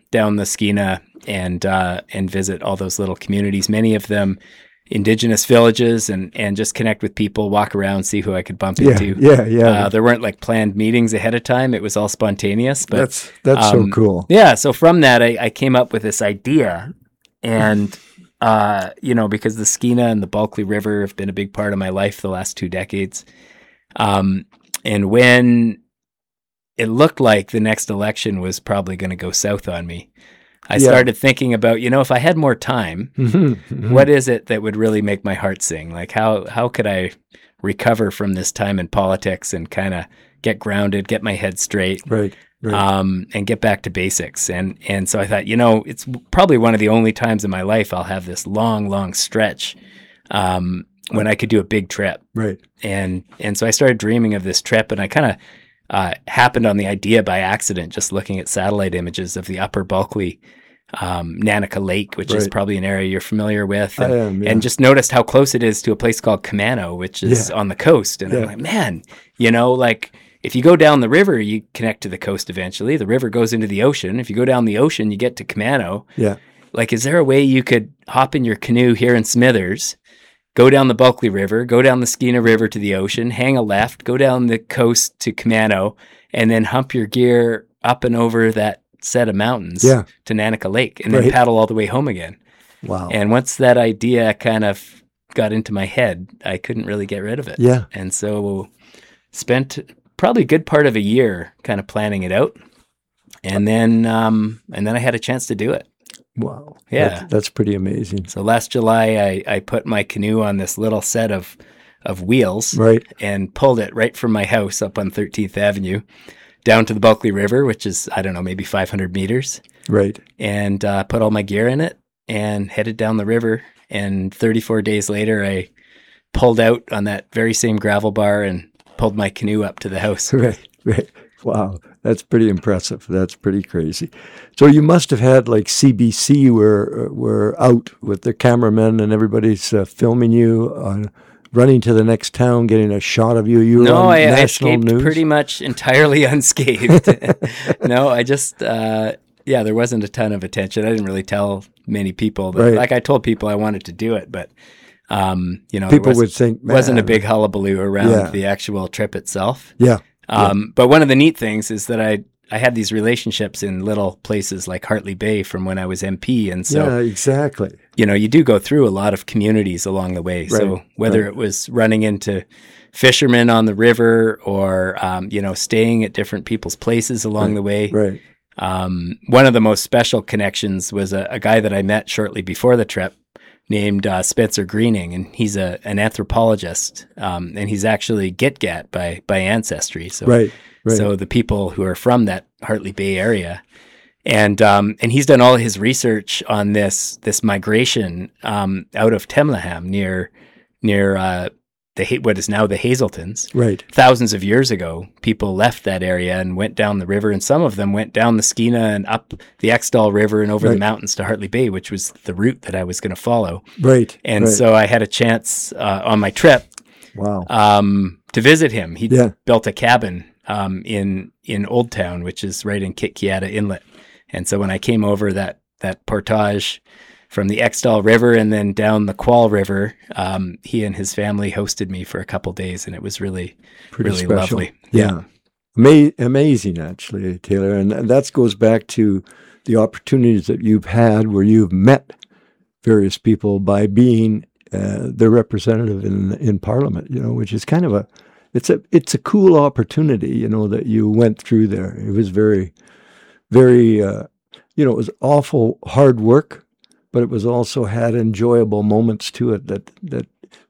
down the Skeena and uh, and visit all those little communities, many of them indigenous villages, and, and just connect with people, walk around, see who I could bump Yeah, into. yeah, yeah. Uh, there weren't like planned meetings ahead of time. It was all spontaneous. But that's that's um, so cool. Yeah. So from that, I, I came up with this idea, and uh, you know, because the Skeena and the Bulkley River have been a big part of my life the last two decades. Um, and when it looked like the next election was probably going to go south on me, I Yeah. started thinking about, you know, if I had more time, Mhm, mhm. what is it that would really make my heart sing? Like how how could I recover from this time in politics and kind of get grounded, get my head straight, Right, right. um, and get back to basics? And and so I thought, you know, it's probably one of the only times in my life I'll have this long, long stretch um, when I could do a big trip. right. And and so I started dreaming of this trip, and I kind of uh, happened on the idea by accident, just looking at satellite images of the Upper Bulkley um, Nanica Lake, which is Right. probably an area you're familiar with, and, I am, yeah. and just noticed how close it is to a place called Camano, which is Yeah. on the coast. And Yeah. I'm like, man, you know, like if you go down the river, you connect to the coast eventually. The river goes into the ocean. If you go down the ocean, you get to Camano. Yeah. Like, is there a way you could hop in your canoe here in Smithers, go down the Bulkley River, go down the Skeena River to the ocean, hang a left, go down the coast to Camano, and then hump your gear up and over that set of mountains Yeah. to Nanica Lake, and then Right. paddle all the way home again? Wow. And once that idea kind of got into my head, I couldn't really get rid of it. yeah. And so spent probably a good part of a year kind of planning it out. And then um, and then I had a chance to do it. Wow. Yeah. That's, that's pretty amazing. So last July, I, I put my canoe on this little set of of wheels Right. and pulled it right from my house up on thirteenth Avenue down to the Bulkley River, which is, I don't know, maybe five hundred meters, Right. and uh, put all my gear in it and headed down the river. And thirty-four days later, I pulled out on that very same gravel bar and pulled my canoe up to the house. Right. Right. Wow. That's pretty impressive. That's pretty crazy. So you must have had like C B C were were out with the cameramen and everybody's uh, filming you, uh, running to the next town, getting a shot of you. You were No, on I, I national escaped news. pretty much entirely unscathed. No, I just, uh, yeah, there wasn't a ton of attention. I didn't really tell many people. That, Right. Like I told people I wanted to do it, but, um, you know, there People was, would think, wasn't a "Man." big hullabaloo around Yeah. the actual trip itself. Yeah. Um, But one of the neat things is that I, I had these relationships in little places like Hartley Bay from when I was M P. And so, yeah. Exactly. you know, you do go through a lot of communities along the way. So Right, whether right. it was running into fishermen on the river or, um, you know, staying at different people's places along the way. Right. Um, one of the most special connections was a, a guy that I met shortly before the trip named uh, Spencer Greening, and he's a an anthropologist, um, and he's actually Gitgat by by ancestry. So, Right. Right. so the people who are from that Hartley Bay area, and um, and he's done all his research on this this migration um, out of Temleham near near uh, the Ha- what is now the Hazeltons. Right. Thousands of years ago, people left that area and went down the river, and some of them went down the Skeena and up the Exdal River and over Right. the mountains to Hartley Bay, which was the route that I was going to follow. Right. And right. so I had a chance uh, on my trip wow. um, to visit him. He Yeah. built a cabin um, in in Old Town, which is right in Kitkiata Inlet. And so when I came over that that portage from the Exdal River and then down the Qual River, um, he and his family hosted me for a couple days, and it was really, Pretty really special. lovely. Yeah. Ama- amazing, actually, Taylor. And that goes back to the opportunities that you've had where you've met various people by being uh, their representative in in Parliament, you know, which is kind of a, it's a, it's a cool opportunity, you know, that you went through there. It was very, very, uh, you know, it was awful hard work, but it was also had enjoyable moments to it that, that,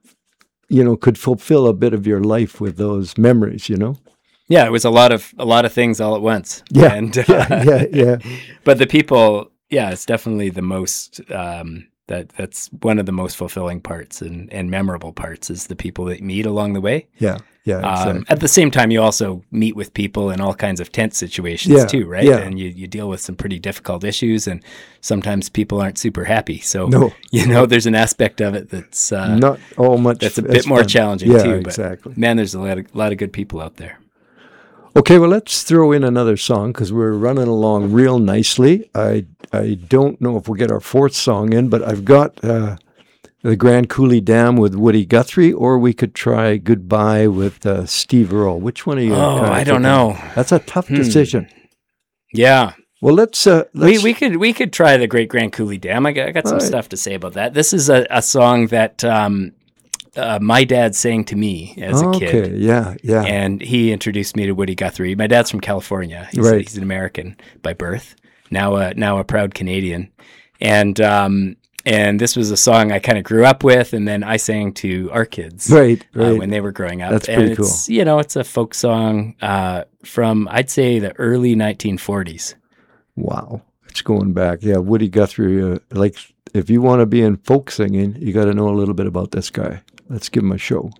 you know, could fulfill a bit of your life with those memories, you know? Yeah, it was a lot of a lot of things all at once. Yeah, and, yeah, yeah, yeah. But the people, yeah, it's definitely the most. Um, that that's one of the most fulfilling parts and, and memorable parts is the people that you meet along the way. Yeah, yeah, exactly. Um, at the same time, you also meet with people in all kinds of tense situations Yeah, too, right? yeah. And you, you deal with some pretty difficult issues, and sometimes people aren't super happy. So No. you know, there's an aspect of it that's uh, Not all much. that's a as bit more fun. challenging Yeah, too. But exactly. man, there's a lot of lot of good people out there. Okay, well, let's throw in another song because we're running along real nicely. I I don't know if we'll get our fourth song in, but I've got uh, the Grand Coulee Dam with Woody Guthrie, or we could try Goodbye with uh, Steve Earle. Which one are you? Oh, kinda I don't thinking? know. That's a tough Hmm. decision. Yeah. Well, let's, uh, We let's we could we could try the Great Grand Coulee Dam. I got, I got some All right. stuff to say about that. This is a, a song that um, uh, my dad sang to me as a okay, kid. yeah, yeah. And he introduced me to Woody Guthrie. My dad's from California. He's, Right. he's an American by birth, now a, now a proud Canadian. And um, and this was a song I kind of grew up with, and then I sang to our kids Right, uh, right. when they were growing up. That's and pretty it's, you know, it's a folk song uh, from, I'd say, the early nineteen forties. Wow. It's going back. Yeah, Woody Guthrie, uh, like, if you want to be in folk singing, you got to know a little bit about this guy. Let's give him a show.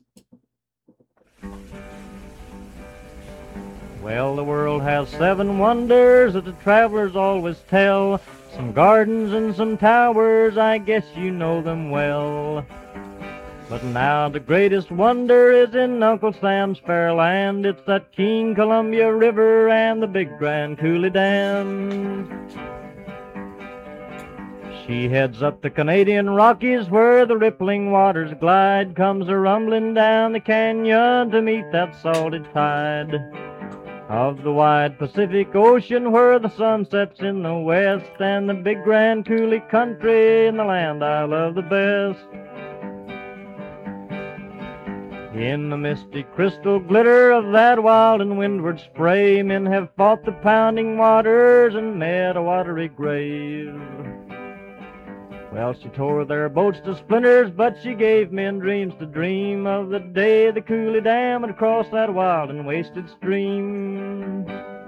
Well, the world has seven wonders that the travelers always tell. Some gardens and some towers, I guess you know them well. But now the greatest wonder is in Uncle Sam's fair land. It's that King Columbia River and the big Grand Coulee Dam. She heads up the Canadian Rockies where the rippling waters glide, comes a rumbling down the canyon to meet that salty tide of the wide Pacific Ocean where the sun sets in the west, and the big Grand Coulee country in the land I love the best. In the misty crystal glitter of that wild and windward spray, men have fought the pounding waters and met a watery grave. Well, she tore their boats to splinters, but she gave men dreams to dream of the day the Coulee Dam would cross that wild and wasted stream.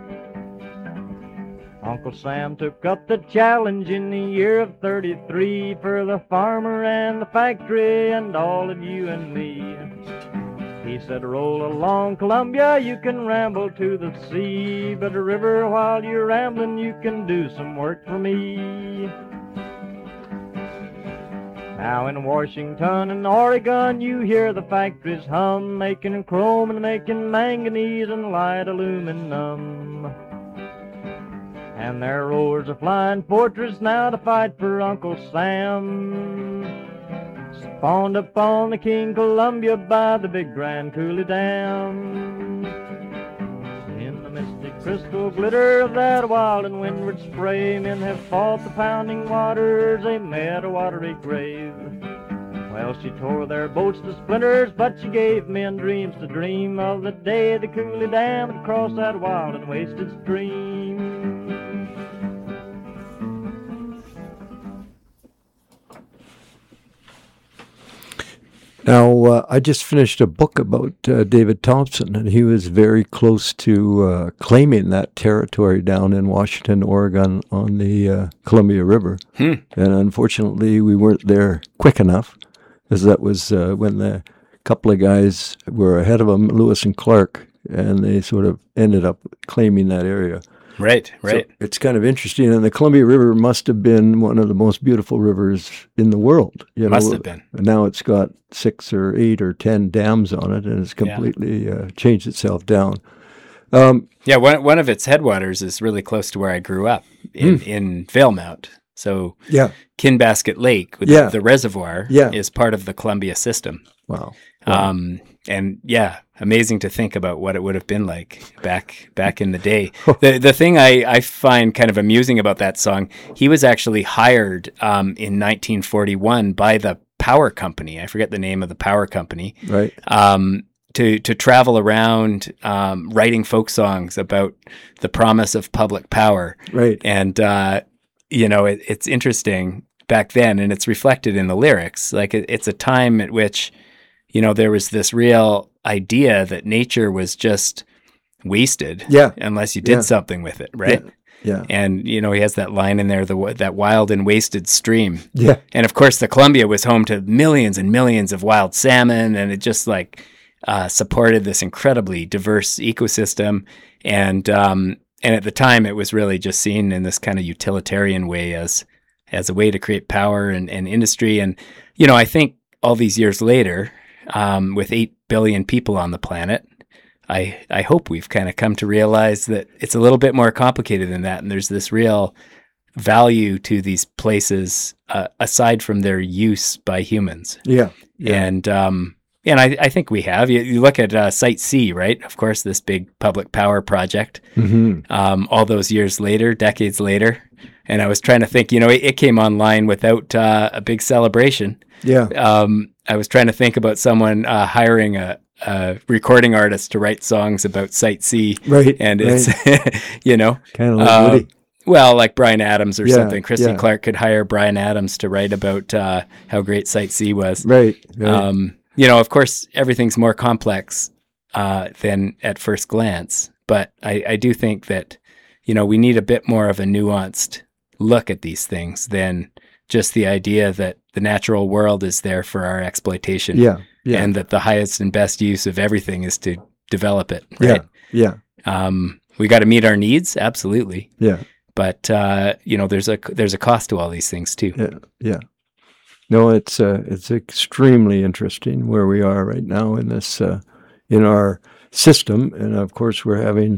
Uncle Sam took up the challenge in the year of thirty-three for the farmer and the factory and all of you and me. He said, roll along Columbia, you can ramble to the sea, but a river while you're rambling, you can do some work for me. Now in Washington and Oregon, you hear the factories hum, making chrome and making manganese and light aluminum. And their rowers are flying fortress now to fight for Uncle Sam, spawned up on the King Columbia by the big Grand Coulee Dam. In the misty crystal glitter of that wild and windward spray, men have fought the pounding waters, they met a watery grave. Well, she tore their boats to splinters, but she gave men dreams to dream of the day the Coulee Dam would cross that wild and wasted stream. Now, uh, I just finished a book about uh, David Thompson, and he was very close to uh, claiming that territory down in Washington, Oregon on the uh, Columbia River. Hmm. And unfortunately, we weren't there quick enough, because that was uh, when the couple of guys were ahead of him, Lewis and Clark, and they sort of ended up claiming that area. Right, right. So it's kind of interesting. And the Columbia River must have been one of the most beautiful rivers in the world. You Must know, have been. And now it's got six or eight or ten dams on it, and it's completely uh, changed itself down. Um, Yeah, one one of its headwaters is really close to where I grew up in, Mm. in Valemount. So yeah. Kinbasket Lake, with Yeah. the, the reservoir, Yeah. is part of the Columbia system. Wow. Wow. Um, and yeah, amazing to think about what it would have been like back back in the day. the the thing I, I find kind of amusing about that song, he was actually hired um, in nineteen forty-one by the power company. I forget the name of the power company. Right. Um, to to travel around um, writing folk songs about the promise of public power. Right. And uh, you know, it, it's interesting back then, and it's reflected in the lyrics. Like it, it's a time at which, you know, there was this real idea that nature was just wasted Yeah. unless you did Yeah. something with it, right? Yeah. And, you know, he has that line in there, the that wild and wasted stream. Yeah. And, of course, the Columbia was home to millions and millions of wild salmon, and it just, like, uh, supported this incredibly diverse ecosystem. And um, and at the time, it was really just seen in this kind of utilitarian way as as a way to create power and, and industry. And, you know, I think all these years later, um, with eight billion people on the planet, I I hope we've kind of come to realize that it's a little bit more complicated than that, and there's this real value to these places uh, aside from their use by humans. Yeah, yeah. And um, and I, I think we have. You, you look at uh, Site C, right? Of course, this big public power project. Mm-hmm. Um, all those years later, decades later, and I was trying to think. You know, it, it came online without uh, a big celebration. Yeah. Um, I was trying to think about someone uh, hiring a, a recording artist to write songs about Site C. Right. And right. it's, you know, kind of like uh, Woody. well, like Bryan Adams or Yeah, something. Christy yeah. Clark could hire Bryan Adams to write about uh, how great Site C was. Right. right. Um, you know, of course, everything's more complex uh, than at first glance. But I, I do think that, you know, we need a bit more of a nuanced look at these things than just the idea that the natural world is there for our exploitation. yeah. Yeah. And that the highest and best use of everything is to develop it. Right? Yeah. Um, we got to meet our needs. Absolutely. Yeah. But, uh, you know, there's a, there's a cost to all these things too. Yeah. Yeah. No, it's uh, it's extremely interesting where we are right now in this uh, in our system, and of course we're having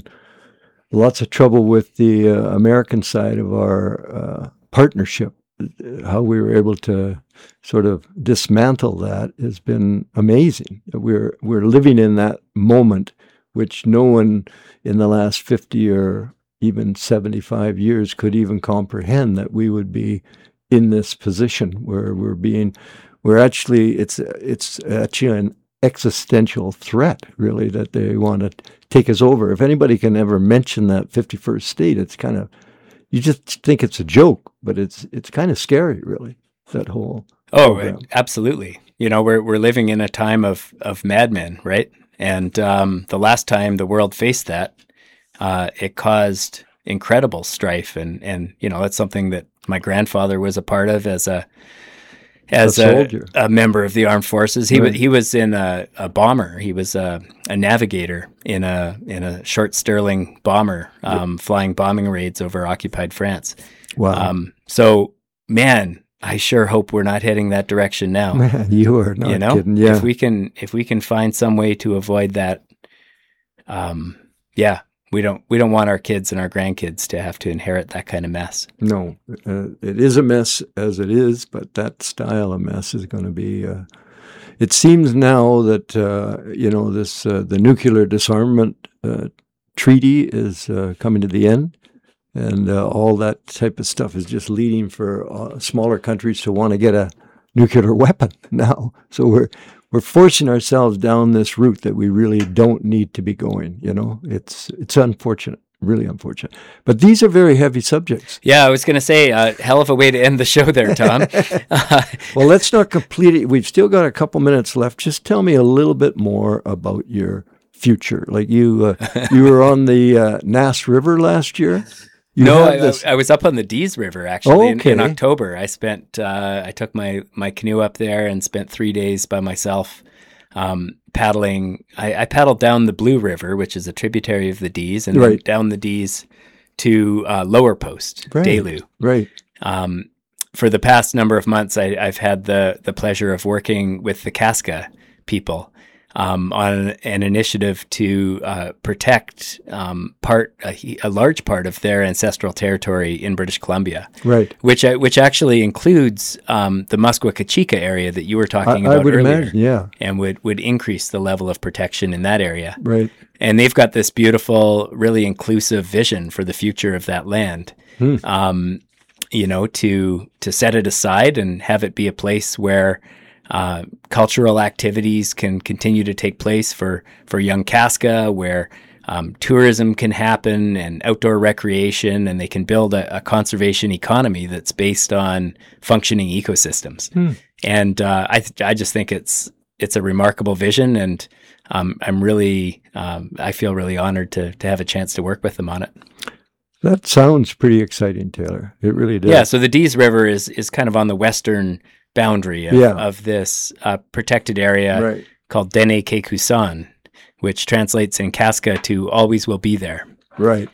lots of trouble with the uh, American side of our uh, partnership. How we were able to sort of dismantle that has been amazing. We're we're living in that moment, which no one in the last fifty or even seventy-five years could even comprehend, that we would be in this position where we're being, we're actually, it's it's actually an existential threat, really, that they want to take us over. If anybody can ever mention that fifty-first state, it's kind of, you just think it's a joke, but it's it's kind of scary, really, that whole Oh, program. absolutely. You know, we're we're living in a time of of madmen, right? And um, the last time the world faced that, uh, it caused incredible strife, and and you know, that's something that my grandfather was a part of as a as A a, soldier. a member of the armed forces. He Right. was he was in a, a bomber. He was a, a navigator in a in a short Sterling bomber, um, flying bombing raids over occupied France. Wow. Um, so, man, I sure hope we're not heading that direction now. Man, you are not you know, kidding. Yeah. if we can, if we can find some way to avoid that, um, yeah, we don't, we don't want our kids and our grandkids to have to inherit that kind of mess. No, uh, it is a mess as it is, but that style of mess is going to be. Uh, it seems now that uh, you know this uh, the nuclear disarmament uh, treaty is uh, coming to the end, and uh, all that type of stuff is just leading for uh, smaller countries to want to get a nuclear weapon now. So we're we're forcing ourselves down this route that we really don't need to be going. You know, it's it's unfortunate. Really unfortunate. But these are very heavy subjects. Yeah, I was going to say, uh, hell of a way to end the show there, Tom. uh, Well, let's not complete it. We've still got a couple minutes left. Just tell me a little bit more about your future. Like you, uh, you were on the uh, Nass River last year. You no, have I, this- I was up on the Dees River actually in, in Okay. October. I spent, uh, I took my, my canoe up there and spent three days by myself, um, paddling. I, I paddled down the Blue River, which is a tributary of the Dees, and then Right. down the Dees to uh, Lower Post, Right. Delu. right. Um, for the past number of months, I, I've had the the pleasure of working with the Kaska people um, on an initiative to uh, protect um, part a, a large part of their ancestral territory in British Columbia, Right. which uh, which actually includes um, the Muskwa-Kachika area that you were I, talking I about would earlier, imagine. Yeah. and would would increase the level of protection in that area. Right. And they've got this beautiful, really inclusive vision for the future of that land. Hmm. Um, you know, to to set it aside and have it be a place where uh, cultural activities can continue to take place for for young Kaska, where um, tourism can happen and outdoor recreation, and they can build a, a conservation economy that's based on functioning ecosystems. Hmm. And uh, I th- I just think it's it's a remarkable vision, and um, I'm really um, I feel really honored to to have a chance to work with them on it. That sounds pretty exciting, Taylor. It really does. Yeah, so the Dees River is is kind of on the western boundary of, Yeah. of this uh, protected area Right. called Dene Kekusan, which translates in Kaska to "always will be there." Right.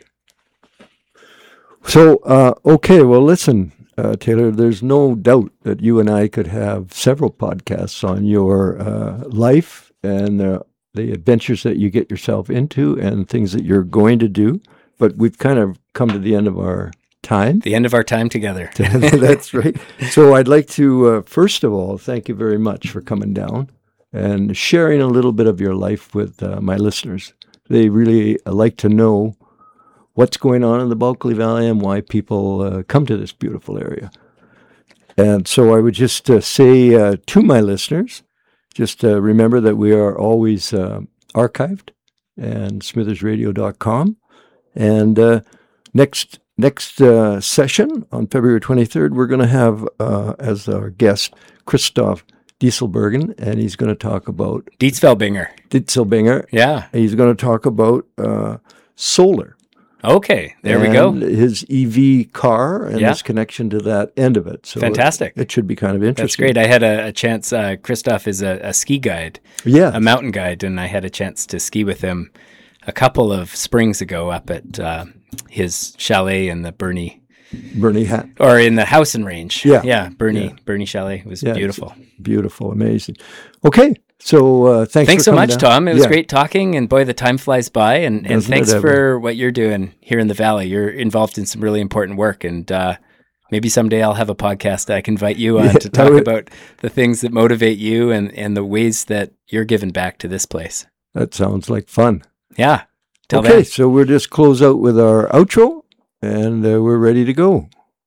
So, uh, okay, well, listen, uh, Taylor, there's no doubt that you and I could have several podcasts on your uh, life and uh, the adventures that you get yourself into and things that you're going to do. But we've kind of come to the end of our time. The end of our time together. That's right. So I'd like to, uh, first of all, thank you very much for coming down and sharing a little bit of your life with uh, my listeners. They really like to know what's going on in the Bulkley Valley and why people uh, come to this beautiful area. And so I would just uh, say uh, to my listeners, just uh, remember that we are always uh, archived and smithers radio dot com. And uh, next next uh, session on February twenty-third, we're going to have uh, as our guest Christoph Dieselbergen, and he's going to talk about Dietzfelbinger. Dietzfelbinger. Yeah. He's going to talk about uh, solar. Okay, there and we go. His E V car and Yeah. his connection to that end of it. So Fantastic. It, it should be kind of interesting. That's great. I had a, a chance. Uh, Christoph is a, a ski guide, Yeah. a mountain guide, and I had a chance to ski with him a couple of springs ago up at uh, his chalet in the Bernie, Bernie Hat. or in the house and range. Yeah. yeah, Bernie, Yeah. Bernie chalet. It was Yeah, it's beautiful. Beautiful, amazing. Okay, so uh, thanks. Thanks for so coming much, down. Tom. It was Yeah. great talking, and boy, the time flies by. And, and Doesn't it thanks ever? for what you're doing here in the Valley. You're involved in some really important work, and uh, maybe someday I'll have a podcast I can invite you on Yeah, to that talk would- about the things that motivate you and, and the ways that you're giving back to this place. That sounds like fun. Yeah. Till okay, then. so we'll just close out with our outro, and uh, we're ready to go.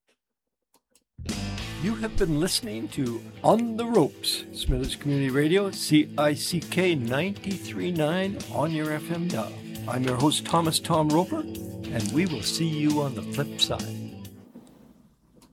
You have been listening to On the Ropes, Smithers Community Radio, C I C K ninety-three point nine on your F M dial. I'm your host, Thomas Tom Roper, and we will see you on the flip side.